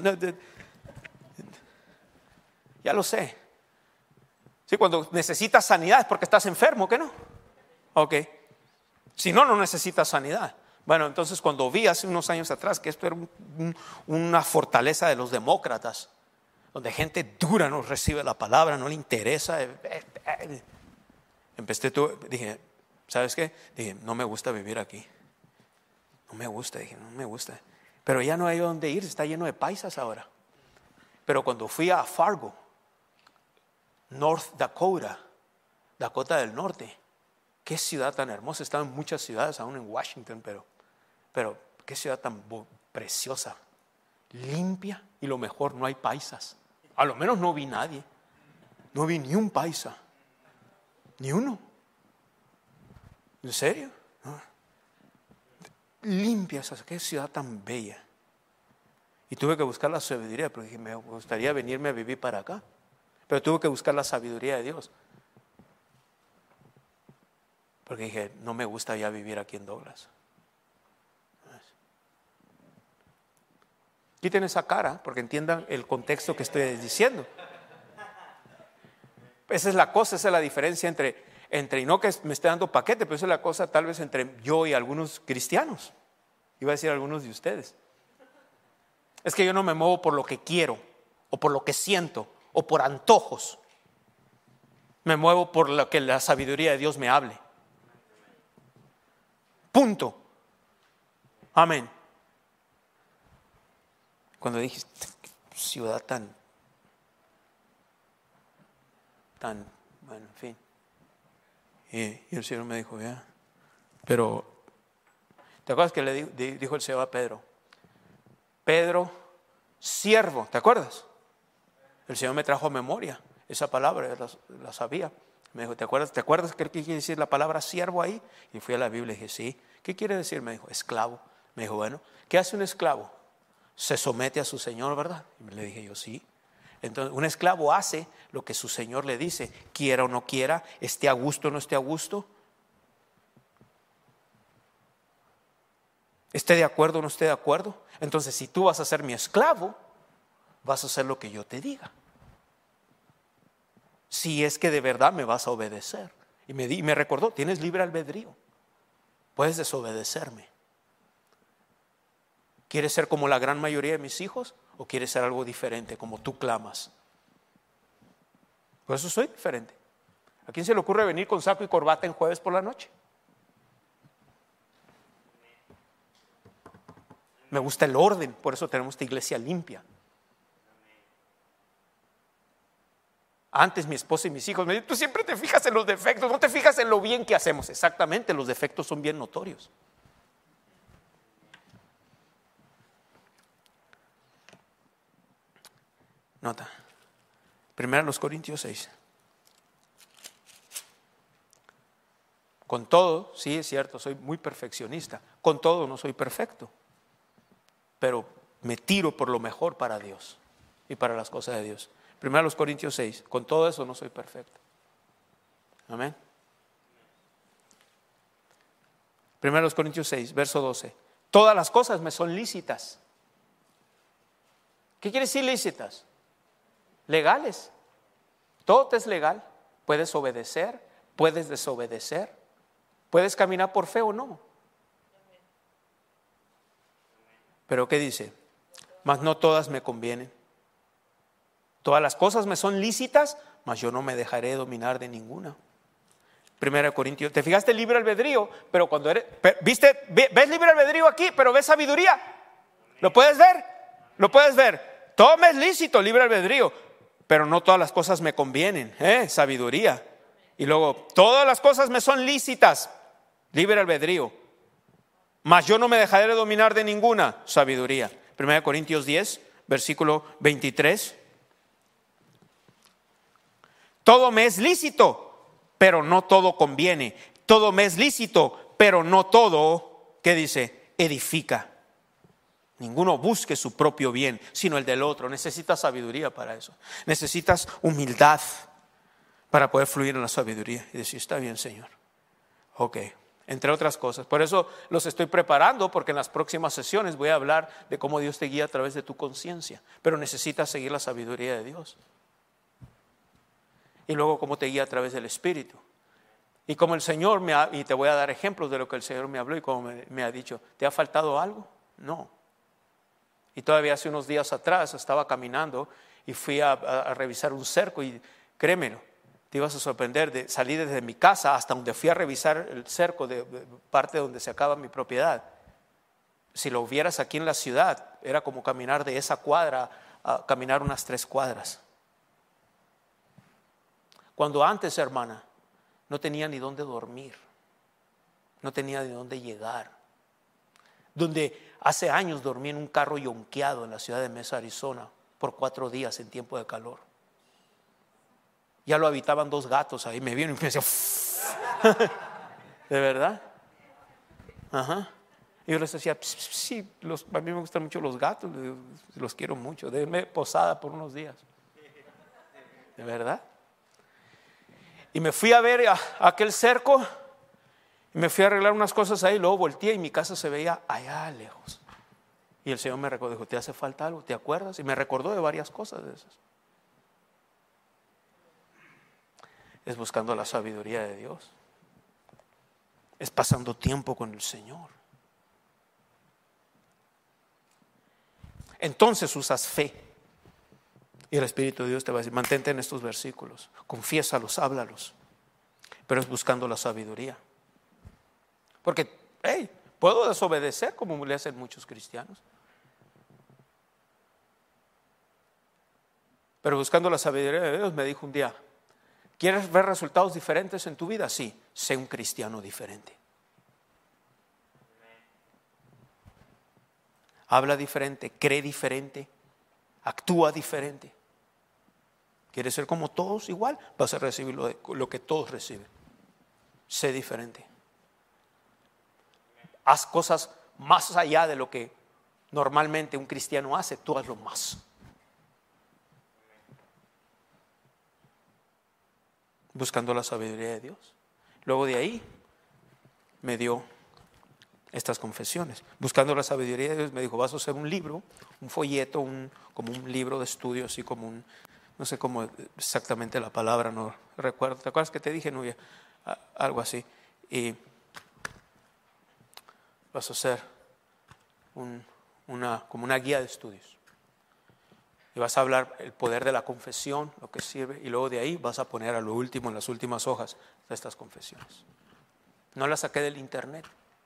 Speaker 3: Ya lo sé. Sí, cuando necesitas sanidad es porque estás enfermo, ¿qué no? Ok. Si no, no necesitas sanidad. Bueno, entonces cuando vi hace unos años atrás que esto era un, un, una fortaleza de los demócratas, donde gente dura no recibe la palabra, no le interesa, empecé, tú, dije, ¿Sabes qué? Dije, no me gusta vivir aquí. No me gusta, dije, no me gusta. Pero ya no hay dónde ir, está lleno de paisas ahora. Pero cuando fui a Fargo, North Dakota, Dakota del Norte, qué ciudad tan hermosa. Estaba en muchas ciudades, aún en Washington, pero, pero qué ciudad tan preciosa, limpia, y lo mejor, no hay paisas. A lo menos no vi nadie. No vi ni un paisa, ni uno. ¿En serio? No. Limpia, qué ciudad tan bella. Y tuve que buscar la sabiduría, pero dije, me gustaría venirme a vivir para acá. Pero tuve que buscar la sabiduría de Dios. Porque dije, no me gusta ya vivir aquí en Douglas. Quiten esa cara, porque entiendan el contexto que estoy diciendo. Esa es la cosa, esa es la diferencia entre, entre y no que me esté dando paquete, pero esa es la cosa tal vez entre yo y algunos cristianos. Iba a decir algunos de ustedes. Es que yo no me muevo por lo que quiero, o por lo que siento, o por antojos. Me muevo por lo que la sabiduría de Dios me hable. Punto. Amén. Cuando dije, ciudad tan, tan, bueno, en fin. Y, y el Señor me dijo, ya, pero, ¿te acuerdas que le dijo, dijo el Señor a Pedro? Pedro, siervo, ¿te acuerdas? El Señor me trajo a memoria esa palabra, la, la sabía. Me dijo, ¿te acuerdas? ¿Te acuerdas qué quiere decir la palabra siervo ahí? Y fui a la Biblia y dije, sí. ¿Qué quiere decir? Me dijo, esclavo. Me dijo, bueno, ¿qué hace un esclavo? Se somete a su señor, ¿verdad? Y le dije yo, sí. Entonces, un esclavo hace lo que su señor le dice, quiera o no quiera, esté a gusto o no esté a gusto, esté de acuerdo o no esté de acuerdo. Entonces, si tú vas a ser mi esclavo, vas a hacer lo que yo te diga. Si es que de verdad me vas a obedecer. Y me, di, y me recordó, tienes libre albedrío. Puedes desobedecerme. ¿Quieres ser como la gran mayoría de mis hijos o quieres ser algo diferente, como tú clamas? Por eso soy diferente. ¿A quién se le ocurre venir con saco y corbata en jueves por la noche? Me gusta el orden, por eso tenemos esta iglesia limpia. Antes mi esposa y mis hijos me dicen, tú siempre te fijas en los defectos, no te fijas en lo bien que hacemos. Exactamente, los defectos son bien notorios. Nota, primero los Corintios seis. Con todo, sí es cierto, soy muy perfeccionista. Con todo no soy perfecto. Pero me tiro por lo mejor para Dios y para las cosas de Dios. Primero los Corintios seis. Con todo eso no soy perfecto. Amén. Primero los Corintios seis, verso doce. Todas las cosas me son lícitas. ¿Qué quiere decir lícitas? Legales. Todo te es legal. Puedes obedecer, puedes desobedecer, puedes caminar por fe o no. Pero ¿qué dice? Mas no todas me convienen. Todas las cosas me son lícitas, mas yo no me dejaré dominar de ninguna. Primera Corintios, te fijaste libre albedrío, pero cuando eres, ¿viste? ¿Ves libre albedrío aquí? Pero ves sabiduría. ¿Lo puedes ver? ¿Lo puedes ver? Todo me es lícito, libre albedrío, pero no todas las cosas me convienen, ¿eh? Sabiduría. Y luego, todas las cosas me son lícitas, libre albedrío, mas yo no me dejaré dominar de ninguna, sabiduría. Primera Corintios diez, versículo veintitrés. Todo me es lícito, pero no todo conviene. Todo me es lícito, pero no todo, ¿qué dice? Edifica. Ninguno busque su propio bien, sino el del otro. Necesitas sabiduría para eso. Necesitas humildad para poder fluir en la sabiduría y decir, está bien, Señor. Ok, entre otras cosas. Por eso los estoy preparando, porque en las próximas sesiones voy a hablar de cómo Dios te guía a través de tu conciencia. Pero necesitas seguir la sabiduría de Dios. Y luego cómo te guía a través del Espíritu. Y como el Señor me ha, y te voy a dar ejemplos de lo que el Señor me habló y como me, me ha dicho, ¿te ha faltado algo? No. Y todavía hace unos días atrás estaba caminando y fui a, a, a revisar un cerco y créemelo, Te ibas a sorprender de salir desde mi casa hasta donde fui a revisar el cerco de, de parte donde se acaba mi propiedad. Si lo vieras aquí en la ciudad, era como caminar de esa cuadra a caminar unas tres cuadras. Cuando antes, hermana, no tenía ni dónde dormir, no tenía ni dónde llegar. Donde hace años dormí en un carro yonqueado en la ciudad de Mesa, Arizona, por cuatro días en tiempo de calor. Ya lo habitaban dos gatos ahí, me vieron y me decían, ¿de verdad? Ajá. Y yo les decía, sí, los, a mí me gustan mucho los gatos, los quiero mucho, denme posada por unos días. ¿De verdad? Y me fui a ver a, a aquel cerco, y me fui a arreglar unas cosas ahí, luego volteé y mi casa se veía allá lejos. Y el Señor me recordó, dijo, ¿te hace falta algo? ¿Te acuerdas? Y me recordó de varias cosas de esas. Es buscando la sabiduría de Dios. Es pasando tiempo con el Señor. Entonces usas fe. Y el Espíritu de Dios te va a decir, mantente en estos versículos, confiésalos, háblalos. Pero es buscando la sabiduría. Porque, hey, puedo desobedecer como le hacen muchos cristianos. Pero buscando la sabiduría de Dios me dijo un día, ¿quieres ver resultados diferentes en tu vida? Sí, sé un cristiano diferente. Habla diferente, cree diferente, actúa diferente. ¿Quieres ser como todos igual? Vas a recibir lo, de, lo que todos reciben. Sé diferente. Haz cosas más allá de lo que normalmente un cristiano hace, tú hazlo más. Buscando la sabiduría de Dios. Luego de ahí me dio estas confesiones. Buscando la sabiduría de Dios me dijo, vas a hacer un libro, un folleto, un, como un libro de estudio, así como un, no sé cómo exactamente la palabra, no recuerdo. ¿Te acuerdas que te dije, Nubia? Algo así. Y vas a hacer un, una, como una guía de estudios. Y vas a hablar el poder de la confesión, lo que sirve, y luego de ahí vas a poner a lo último, en las últimas hojas, de estas confesiones. No las saqué del internet,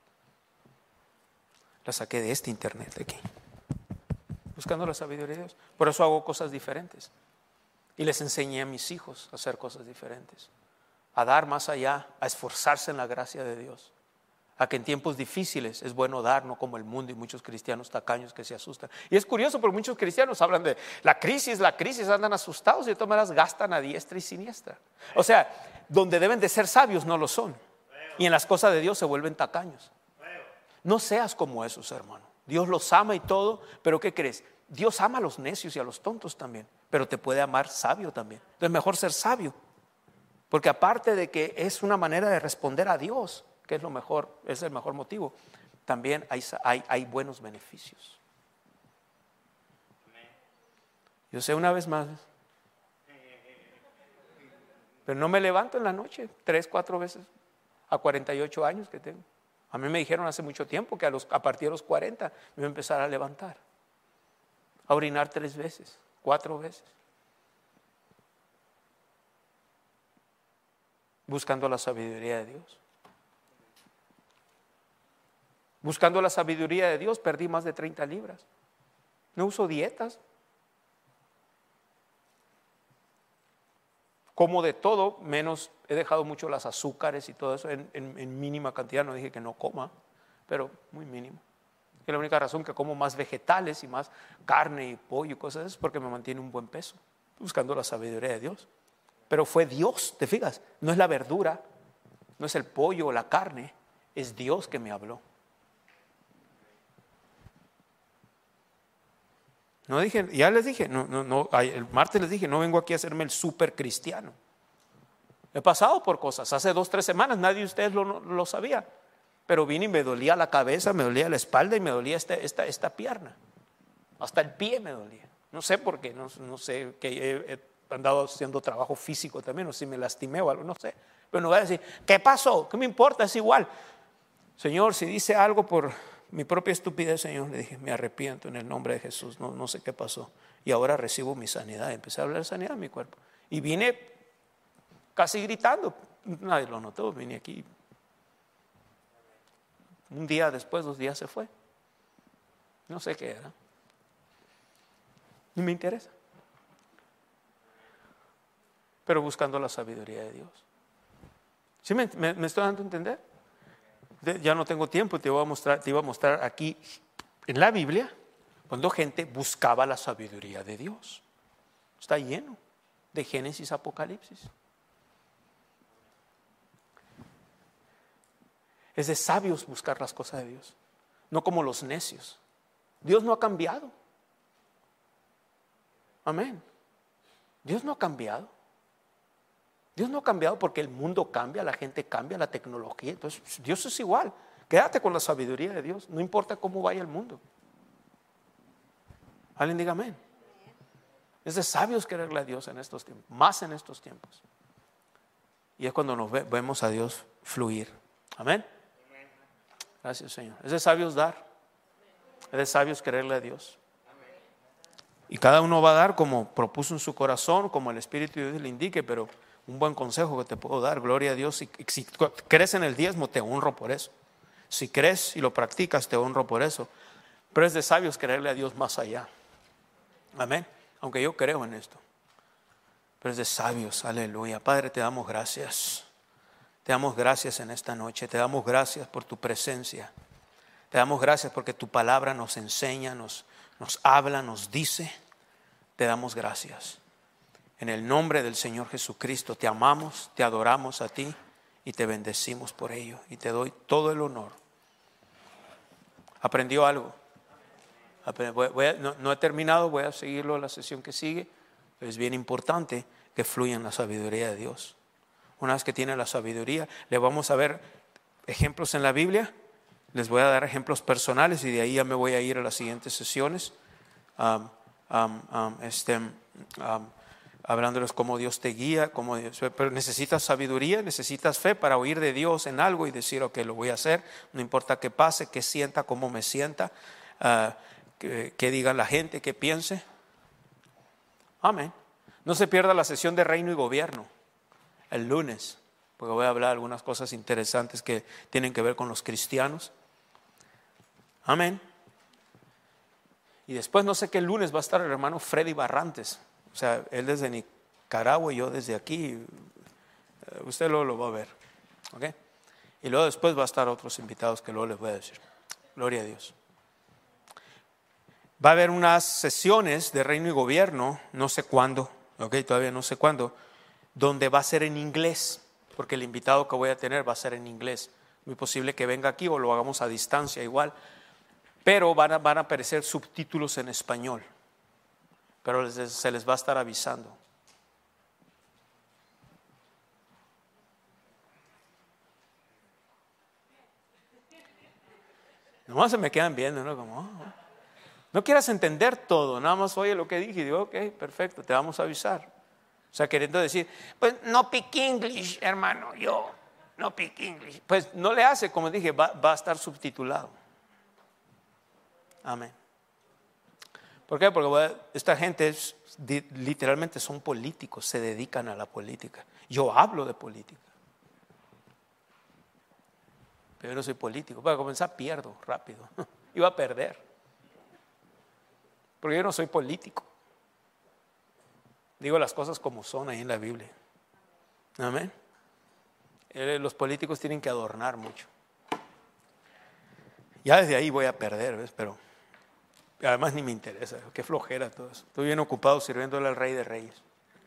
Speaker 3: las saqué de este internet de aquí. Buscando la sabiduría de Dios. Por eso hago cosas diferentes. Y les enseñé a mis hijos a hacer cosas diferentes. A dar más allá, a esforzarse en la gracia de Dios. A que en tiempos difíciles es bueno dar, no como el mundo y muchos cristianos tacaños que se asustan. Y es curioso porque muchos cristianos hablan de la crisis, la crisis, andan asustados y de todas maneras gastan a diestra y siniestra. O sea, donde deben de ser sabios no lo son. Y en las cosas de Dios se vuelven tacaños. No seas como esos, hermano. Dios los ama y todo, pero ¿qué crees? Dios ama a los necios y a los tontos también, pero te puede amar sabio también. Entonces mejor ser sabio. Porque aparte de que es una manera de responder a Dios, que es lo mejor, es el mejor motivo, también hay, hay, hay buenos beneficios. Yo sé una vez más, pero no me levanto en la noche tres, cuatro veces a cuarenta y ocho años que tengo. A mí me dijeron hace mucho tiempo que a, los, a partir de los cuarenta me iba a empezar a levantar, a orinar tres veces, cuatro veces, buscando la sabiduría de Dios. Buscando la sabiduría de Dios perdí más de treinta libras. No uso dietas. Como de todo, menos he dejado mucho las azúcares y todo eso en, en, en mínima cantidad. No dije que no coma, pero muy mínimo. Y la única razón que como más vegetales y más carne y pollo y cosas es porque me mantiene un buen peso, buscando la sabiduría de Dios. Pero fue Dios, ¿te fijas? No es la verdura, no es el pollo o la carne, es Dios que me habló. No dije, ya les dije, no, no, no, el martes les dije, no vengo aquí a hacerme el súper cristiano. He pasado por cosas, hace dos, tres semanas nadie de ustedes lo, lo sabía, pero vine y me dolía la cabeza, me dolía la espalda y me dolía esta, esta, esta pierna, hasta el pie me dolía. No sé por qué, no, no sé, que he, he andado haciendo trabajo físico también, o si me lastimé o algo, no sé. Pero no voy a decir, ¿qué pasó? ¿Qué me importa? Es igual. Señor, si dice algo por mi propia estupidez, Señor, le dije, me arrepiento en el nombre de Jesús, no, no sé qué pasó. Y ahora recibo mi sanidad. Empecé a hablar de sanidad en mi cuerpo. Y vine casi gritando. Nadie lo notó, vine aquí. Un día después, dos días se fue. No sé qué era. Ni me interesa. Pero buscando la sabiduría de Dios. ¿Sí me, me, me estoy dando a entender? De, ya no tengo tiempo, te, voy a mostrar, te iba a mostrar aquí en la Biblia cuando gente buscaba la sabiduría de Dios. Está lleno de Génesis, Apocalipsis. Es de sabios buscar las cosas de Dios, no como los necios. Dios no ha cambiado. Amén. Dios no ha cambiado. Dios no ha cambiado porque el mundo cambia, la gente cambia, la tecnología. Entonces Dios es igual. Quédate con la sabiduría de Dios, no importa cómo vaya el mundo. Alguien diga amén. Es de sabios quererle a Dios en estos tiempos, más en estos tiempos. Y es cuando nos ve, vemos a Dios fluir. Amén. Gracias, Señor. Es de sabios dar. Es de sabios quererle a Dios. Y cada uno va a dar como propuso en su corazón, como el Espíritu de Dios le indique, pero un buen consejo que te puedo dar, gloria a Dios. Si, si crees en el diezmo, te honro por eso. Si crees y lo practicas, te honro por eso. Pero es de sabios quererle a Dios más allá. Amén. Aunque yo creo en esto. Pero es de sabios, aleluya. Padre, te damos gracias. Te damos gracias en esta noche. Te damos gracias por tu presencia. Te damos gracias porque tu palabra nos enseña, nos, nos habla, nos dice. Te damos gracias. En el nombre del Señor Jesucristo te amamos, te adoramos a ti y te bendecimos por ello. Y te doy todo el honor. ¿Aprendió algo? Voy, voy a, no, no he terminado, voy a seguirlo en la sesión que sigue. Es bien importante que fluya en la sabiduría de Dios. Una vez que tiene la sabiduría, le vamos a ver ejemplos en la Biblia. Les voy a dar ejemplos personales y de ahí ya me voy a ir a las siguientes sesiones. Um, um, um, este, um, hablándoles cómo Dios te guía, cómo Dios, pero necesitas sabiduría, necesitas fe para oír de Dios en algo y decir, ok, lo voy a hacer, no importa qué pase, qué sienta, cómo me sienta, uh, que, que diga la gente, que piense. Amén. No se pierda la sesión de Reino y Gobierno el lunes, porque voy a hablar algunas cosas interesantes que tienen que ver con los cristianos. Amén. Y después no sé qué lunes va a estar el hermano Freddy Barrantes. O sea, él desde Nicaragua y yo desde aquí. Usted luego lo va a ver. ¿Ok? Y luego después va a estar otros invitados que luego les voy a decir. Gloria a Dios. Va a haber unas sesiones de Reino y Gobierno, no sé cuándo, ok, todavía no sé cuándo, donde va a ser en inglés, porque el invitado que voy a tener va a ser en inglés. Muy posible que venga aquí o lo hagamos a distancia igual, pero van a, van a aparecer subtítulos en español, pero les, se les va a estar avisando. Nomás se me quedan viendo, ¿no? Como, oh. No quieras entender todo, nada más oye lo que dije y digo, ok, perfecto, te vamos a avisar. O sea, queriendo decir, pues no speak English, hermano, yo no speak English. Pues no le hace, como dije, va, va a estar subtitulado. Amén. ¿Por qué? Porque esta gente es, literalmente son políticos, se dedican a la política. Yo hablo de política. Pero yo no soy político. Para comenzar pierdo rápido. Iba a perder. Porque yo no soy político. Digo las cosas como son ahí en la Biblia. Amén. Los políticos tienen que adornar mucho. Ya desde ahí voy a perder, ¿ves? Pero además ni me interesa. Qué flojera todo eso. Estoy bien ocupado sirviéndole al Rey de Reyes.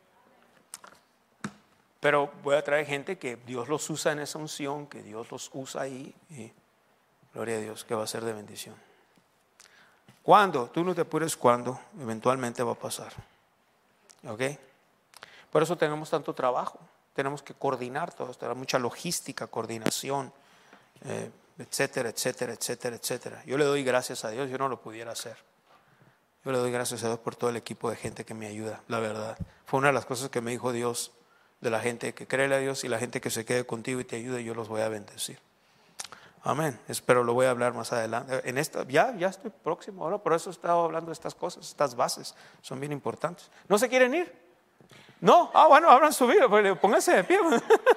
Speaker 3: Pero voy a traer gente que Dios los usa en esa unción, que Dios los usa ahí. Y gloria a Dios, que va a ser de bendición. ¿Cuándo? Tú no te apures cuándo. Eventualmente va a pasar. ¿Ok? Por eso tenemos tanto trabajo. Tenemos que coordinar todo esto. Hay mucha logística, coordinación, eh, etcétera, etcétera, etcétera, etcétera. Yo le doy gracias a Dios. Yo no lo pudiera hacer. Yo le doy gracias a Dios por todo el equipo de gente que me ayuda. La verdad. Fue una de las cosas que me dijo Dios, de la gente que cree a Dios y la gente que se quede contigo y te ayude, yo los voy a bendecir. Amén. Espero lo voy a hablar más adelante. En esta, ya, ya estoy próximo ahora, por eso he estado hablando de estas cosas, estas bases son bien importantes. ¿No se quieren ir? No, ah, bueno, abran su Biblia, pues pónganse de pie.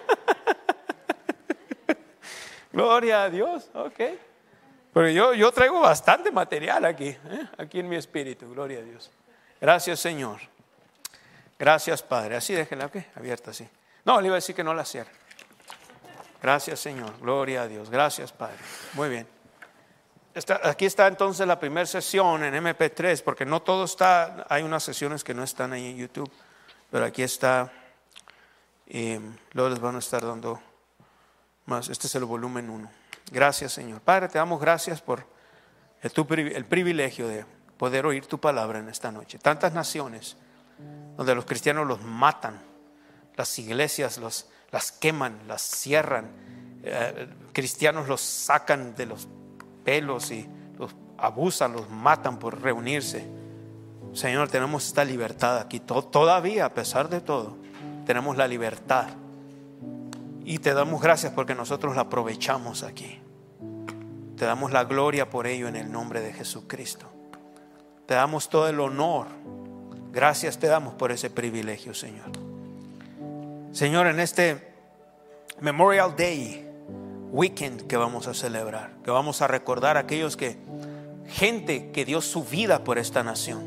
Speaker 3: Gloria a Dios, ok. Pero yo, yo traigo bastante material aquí, ¿eh? Aquí en mi espíritu, gloria a Dios. Gracias, Señor. Gracias, Padre. Así déjenla, ok, abierta así. No, le iba a decir que no la cierre. Gracias, Señor. Gloria a Dios. Gracias, Padre. Muy bien. Está, aquí está entonces la primera sesión en eme pe tres, porque no todo está, hay unas sesiones que no están ahí en YouTube, pero aquí está. Y luego les van a estar dando más. Este es el volumen uno. Gracias, Señor. Padre, te damos gracias por el, tu, el privilegio de poder oír tu palabra en esta noche. Tantas naciones donde los cristianos los matan, las iglesias los, las queman, las cierran, eh, cristianos los sacan de los pelos y los abusan, los matan por reunirse. Señor, tenemos esta libertad aquí. Todavía, a pesar de todo, tenemos la libertad. Y te damos gracias porque nosotros la aprovechamos aquí. Te damos la gloria por ello en el nombre de Jesucristo. Te damos todo el honor. Gracias te damos por ese privilegio, Señor. Señor, en este Memorial Day Weekend que vamos a celebrar, que vamos a recordar a aquellos que, gente que dio su vida por esta nación,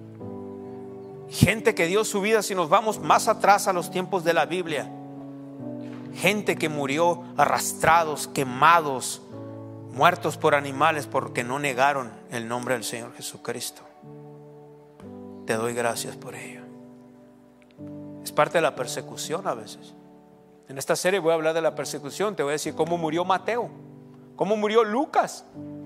Speaker 3: gente que dio su vida, si nos vamos más atrás a los tiempos de la Biblia, gente que murió arrastrados, quemados, muertos por animales porque no negaron el nombre del Señor Jesucristo. Te doy gracias por ello. Es parte de la persecución a veces. En esta serie voy a hablar de la persecución. Te voy a decir cómo murió Mateo, cómo murió Lucas,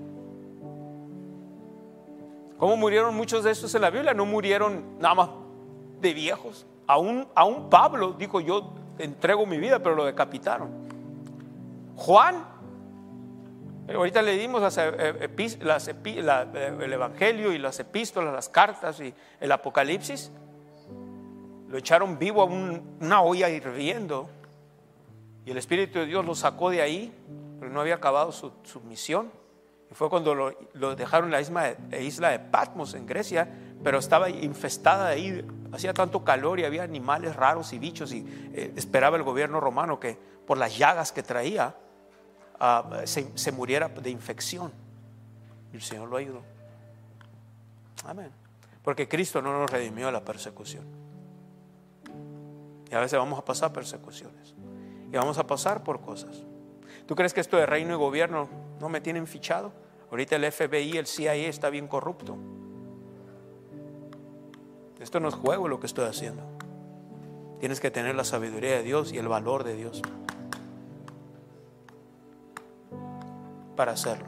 Speaker 3: cómo murieron muchos de estos en la Biblia. No murieron nada más de viejos. Aún, aún Pablo dijo: yo entrego mi vida, pero lo decapitaron. Juan, ahorita le dimos las, las, la, el Evangelio y las epístolas, las cartas y el Apocalipsis. Lo echaron vivo a un, una olla hirviendo, y el Espíritu de Dios lo sacó de ahí, pero no había acabado su, su misión. Y fue cuando lo, lo dejaron en la isla de, isla de Patmos en Grecia, pero estaba infestada de ahí. Hacía tanto calor y había animales raros y bichos, y eh, esperaba el gobierno romano que por las llagas que traía uh, se, se muriera de infección. Y el Señor lo ayudó. Amén. Porque Cristo no nos redimió de la persecución. Y a veces vamos a pasar persecuciones y vamos a pasar por cosas. ¿Tú crees que esto de reino y gobierno no me tienen fichado? Ahorita el efe be i, el ce i a está bien corrupto. Esto no es juego lo que estoy haciendo. Tienes que tener la sabiduría de Dios y el valor de Dios para hacerlo.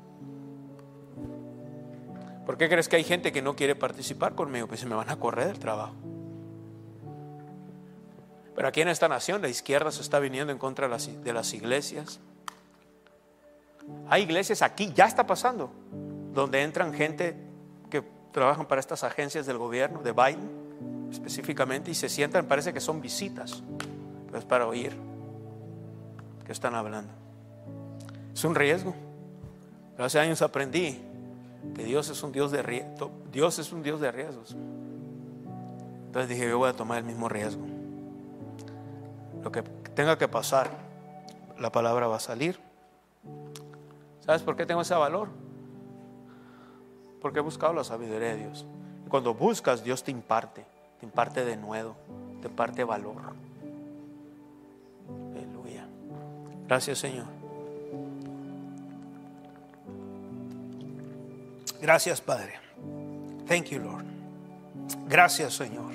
Speaker 3: ¿Por qué crees que hay gente que no quiere participar conmigo? Pues se me van a correr del trabajo. Pero aquí en esta nación la izquierda se está viniendo en contra de las, de las iglesias. Hay iglesias aquí, ya está pasando, donde entran gente que trabajan para estas agencias del gobierno, de Biden específicamente, y se sientan, parece que son visitas, pues para oír que están hablando. Es un riesgo. Pero hace años aprendí que Dios es un Dios de riesgos. Dios es un Dios de riesgos. Entonces dije, yo voy a tomar el mismo riesgo. Lo que tenga que pasar, la palabra va a salir. ¿Sabes por qué tengo ese valor? Porque he buscado la sabiduría de Dios. Y cuando buscas, Dios te imparte, te imparte de nuevo, te imparte valor. Aleluya. Gracias, Señor. Gracias, Padre. Thank you, Lord. Gracias, Señor.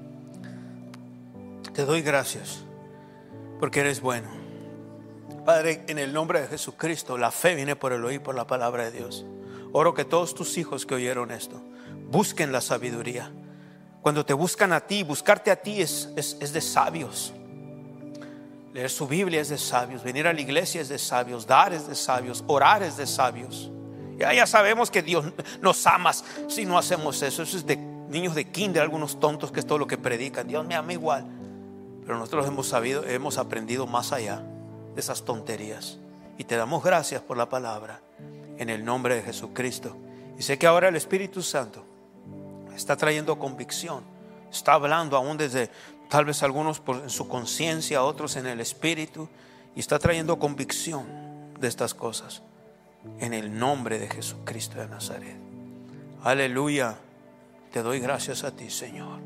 Speaker 3: Te doy gracias porque eres bueno. Padre, en el nombre de Jesucristo, la fe viene por el oír, por la palabra de Dios. Oro que todos tus hijos que oyeron esto busquen la sabiduría. Cuando te buscan a ti, buscarte a ti es, es, es de sabios. Leer su Biblia es de sabios. Venir a la iglesia es de sabios. Dar es de sabios. Orar es de sabios. Ya, ya sabemos que Dios nos ama si no hacemos eso. Eso es de niños de kinder, algunos tontos, que es todo lo que predican. Dios me ama igual. Pero nosotros hemos sabido, hemos aprendido más allá de esas tonterías. Y te damos gracias por la palabra en el nombre de Jesucristo. Y sé que ahora el Espíritu Santo está trayendo convicción. Está hablando aún desde tal vez algunos por, en su conciencia, otros en el espíritu, y está trayendo convicción de estas cosas en el nombre de Jesucristo de Nazaret. Aleluya. Te doy gracias a ti, Señor.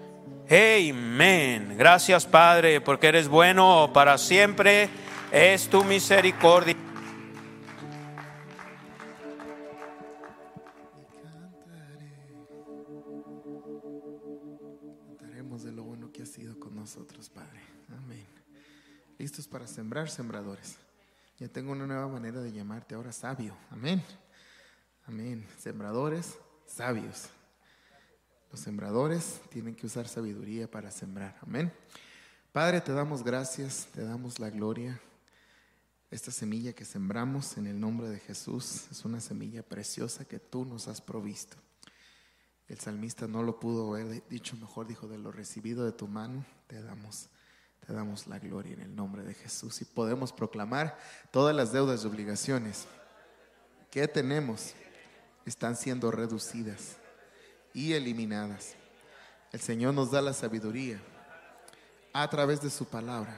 Speaker 3: Amén. Gracias, Padre, porque eres bueno para siempre. Es tu misericordia.
Speaker 4: Cantaremos de lo bueno que has sido con nosotros, Padre. Amén. Listos para sembrar, sembradores. Ya tengo una nueva manera de llamarte ahora sabio. Amén. Amén. Sembradores, sabios. Los sembradores tienen que usar sabiduría para sembrar. Amén. Padre, te damos gracias, te damos la gloria. Esta semilla que sembramos en el nombre de Jesús es una semilla preciosa que tú nos has provisto. El salmista no lo pudo haber dicho mejor, dijo: de lo recibido de tu mano te damos, te damos la gloria en el nombre de Jesús. Y podemos proclamar: todas las deudas y obligaciones que tenemos están siendo reducidas y eliminadas. El Señor nos da la sabiduría a través de su palabra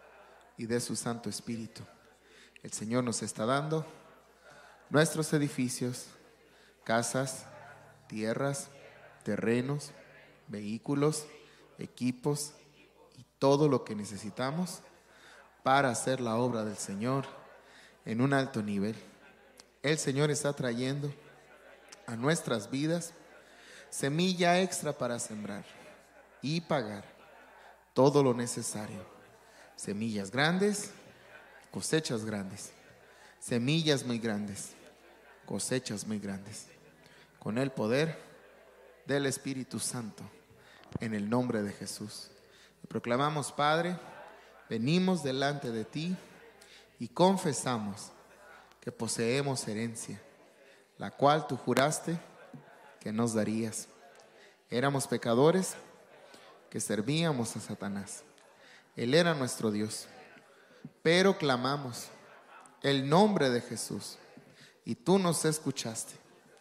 Speaker 4: y de su Santo Espíritu. El Señor nos está dando nuestros edificios, casas, tierras, terrenos, vehículos, equipos y todo lo que necesitamos para hacer la obra del Señor en un alto nivel. El Señor está trayendo a nuestras vidas semilla extra para sembrar y pagar todo lo necesario. Semillas grandes, cosechas grandes. Semillas muy grandes, cosechas muy grandes. Con el poder del Espíritu Santo, en el nombre de Jesús. Y proclamamos, Padre, venimos delante de ti y confesamos que poseemos herencia, la cual tú juraste que nos darías. Éramos pecadores que servíamos a Satanás. Él era nuestro Dios, pero clamamos el nombre de Jesús y tú nos escuchaste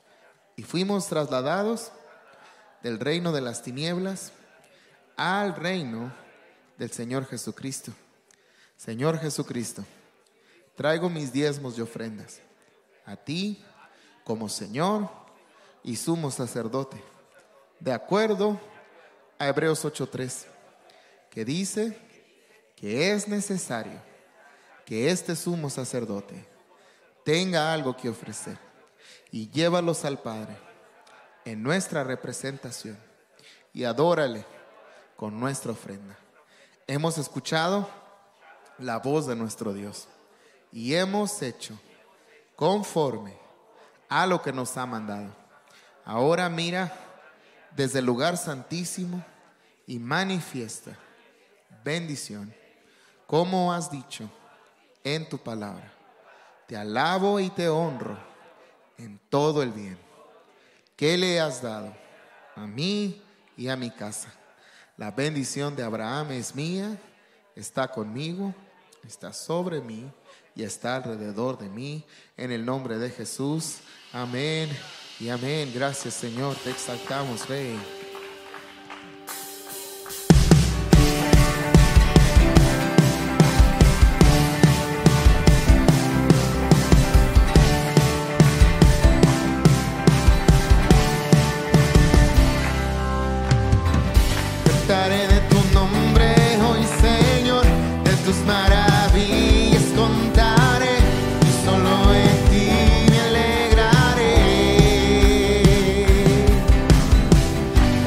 Speaker 4: y fuimos trasladados del reino de las tinieblas al reino del Señor Jesucristo. Señor Jesucristo, traigo mis diezmos y ofrendas a ti como Señor y sumo sacerdote, de acuerdo a Hebreos ocho tres, que dice que es necesario que este sumo sacerdote tenga algo que ofrecer y llévalos al Padre en nuestra representación y adórale con nuestra ofrenda. Hemos escuchado la voz de nuestro Dios y hemos hecho conforme a lo que nos ha mandado. Ahora mira desde el lugar santísimo y manifiesta bendición, como has dicho en tu palabra. Te alabo y te honro en todo el bien que le has dado a mí y a mi casa. La bendición de Abraham es mía, está conmigo, está sobre mí y está alrededor de mí. En el nombre de Jesús, amén y amén. Gracias, Señor, te exaltamos, Rey. Cantaré de tu nombre hoy, Señor, de tus maravillas contaré, y solo en ti me alegraré.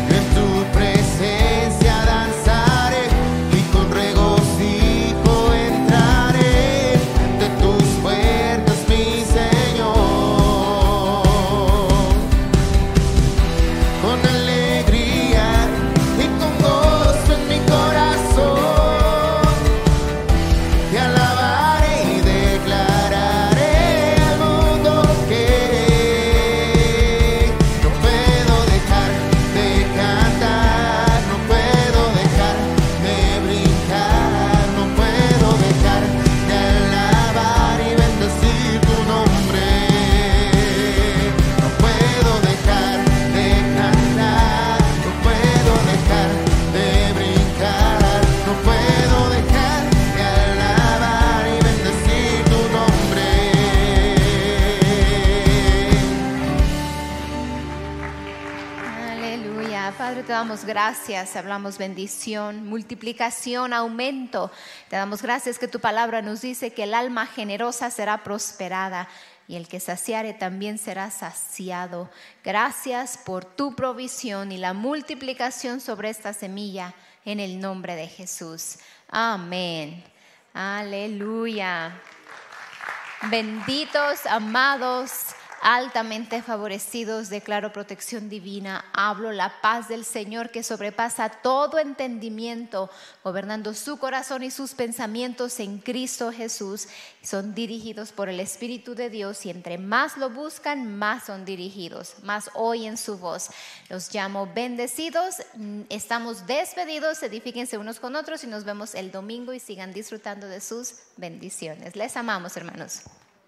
Speaker 5: Padre, te damos gracias, hablamos bendición, multiplicación, aumento. Te damos gracias que tu palabra nos dice que el alma generosa será prosperada y el que saciare también será saciado. Gracias por tu provisión y la multiplicación sobre esta semilla en el nombre de Jesús. Amén. Aleluya. Benditos, amados, altamente favorecidos, declaro protección divina, hablo la paz del Señor que sobrepasa todo entendimiento, gobernando su corazón y sus pensamientos en Cristo Jesús. Son dirigidos por el Espíritu de Dios y entre más lo buscan, más son dirigidos, más oyen su voz. Los llamo bendecidos, estamos despedidos, edifíquense unos con otros y nos vemos el domingo y sigan disfrutando de sus bendiciones. Les amamos, hermanos.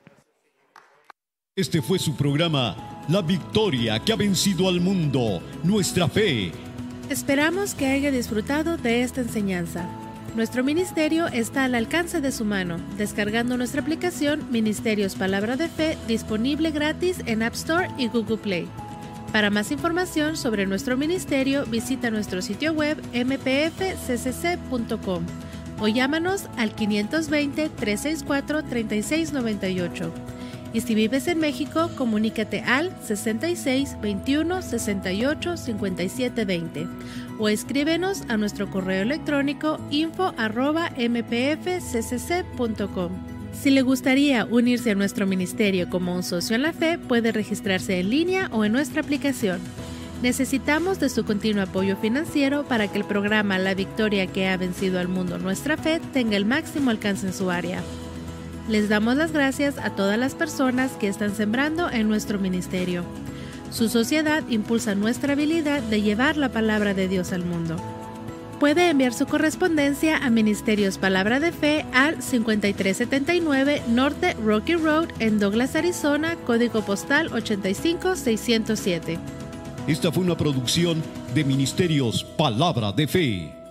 Speaker 6: Este fue su programa, La Victoria que ha vencido al mundo, nuestra fe.
Speaker 2: Esperamos que haya disfrutado de esta enseñanza. Nuestro ministerio está al alcance de su mano, descargando nuestra aplicación Ministerios Palabra de Fe, disponible gratis en App Store y Google Play. Para más información sobre nuestro ministerio, visita nuestro sitio web eme pe efe ce ce ce punto com o llámanos al quinientos veinte, trescientos sesenta y cuatro, treinta y seis noventa y ocho. Y si vives en México, comunícate al sesenta y seis, veintiuno, sesenta y ocho, cincuenta y siete veinte o escríbenos a nuestro correo electrónico info arroba eme pe efe ce ce ce punto com. Si le gustaría unirse a nuestro ministerio como un socio en la fe, puede registrarse en línea o en nuestra aplicación. Necesitamos de su continuo apoyo financiero para que el programa La Victoria que ha vencido al mundo, nuestra fe, tenga el máximo alcance en su área. Les damos las gracias a todas las personas que están sembrando en nuestro ministerio. Su sociedad impulsa nuestra habilidad de llevar la palabra de Dios al mundo. Puede enviar su correspondencia a Ministerios Palabra de Fe al cincuenta y tres setenta y nueve Norte Rocky Road en Douglas, Arizona, código postal ochenta y cinco seiscientos siete.
Speaker 6: Esta fue una producción de Ministerios Palabra de Fe.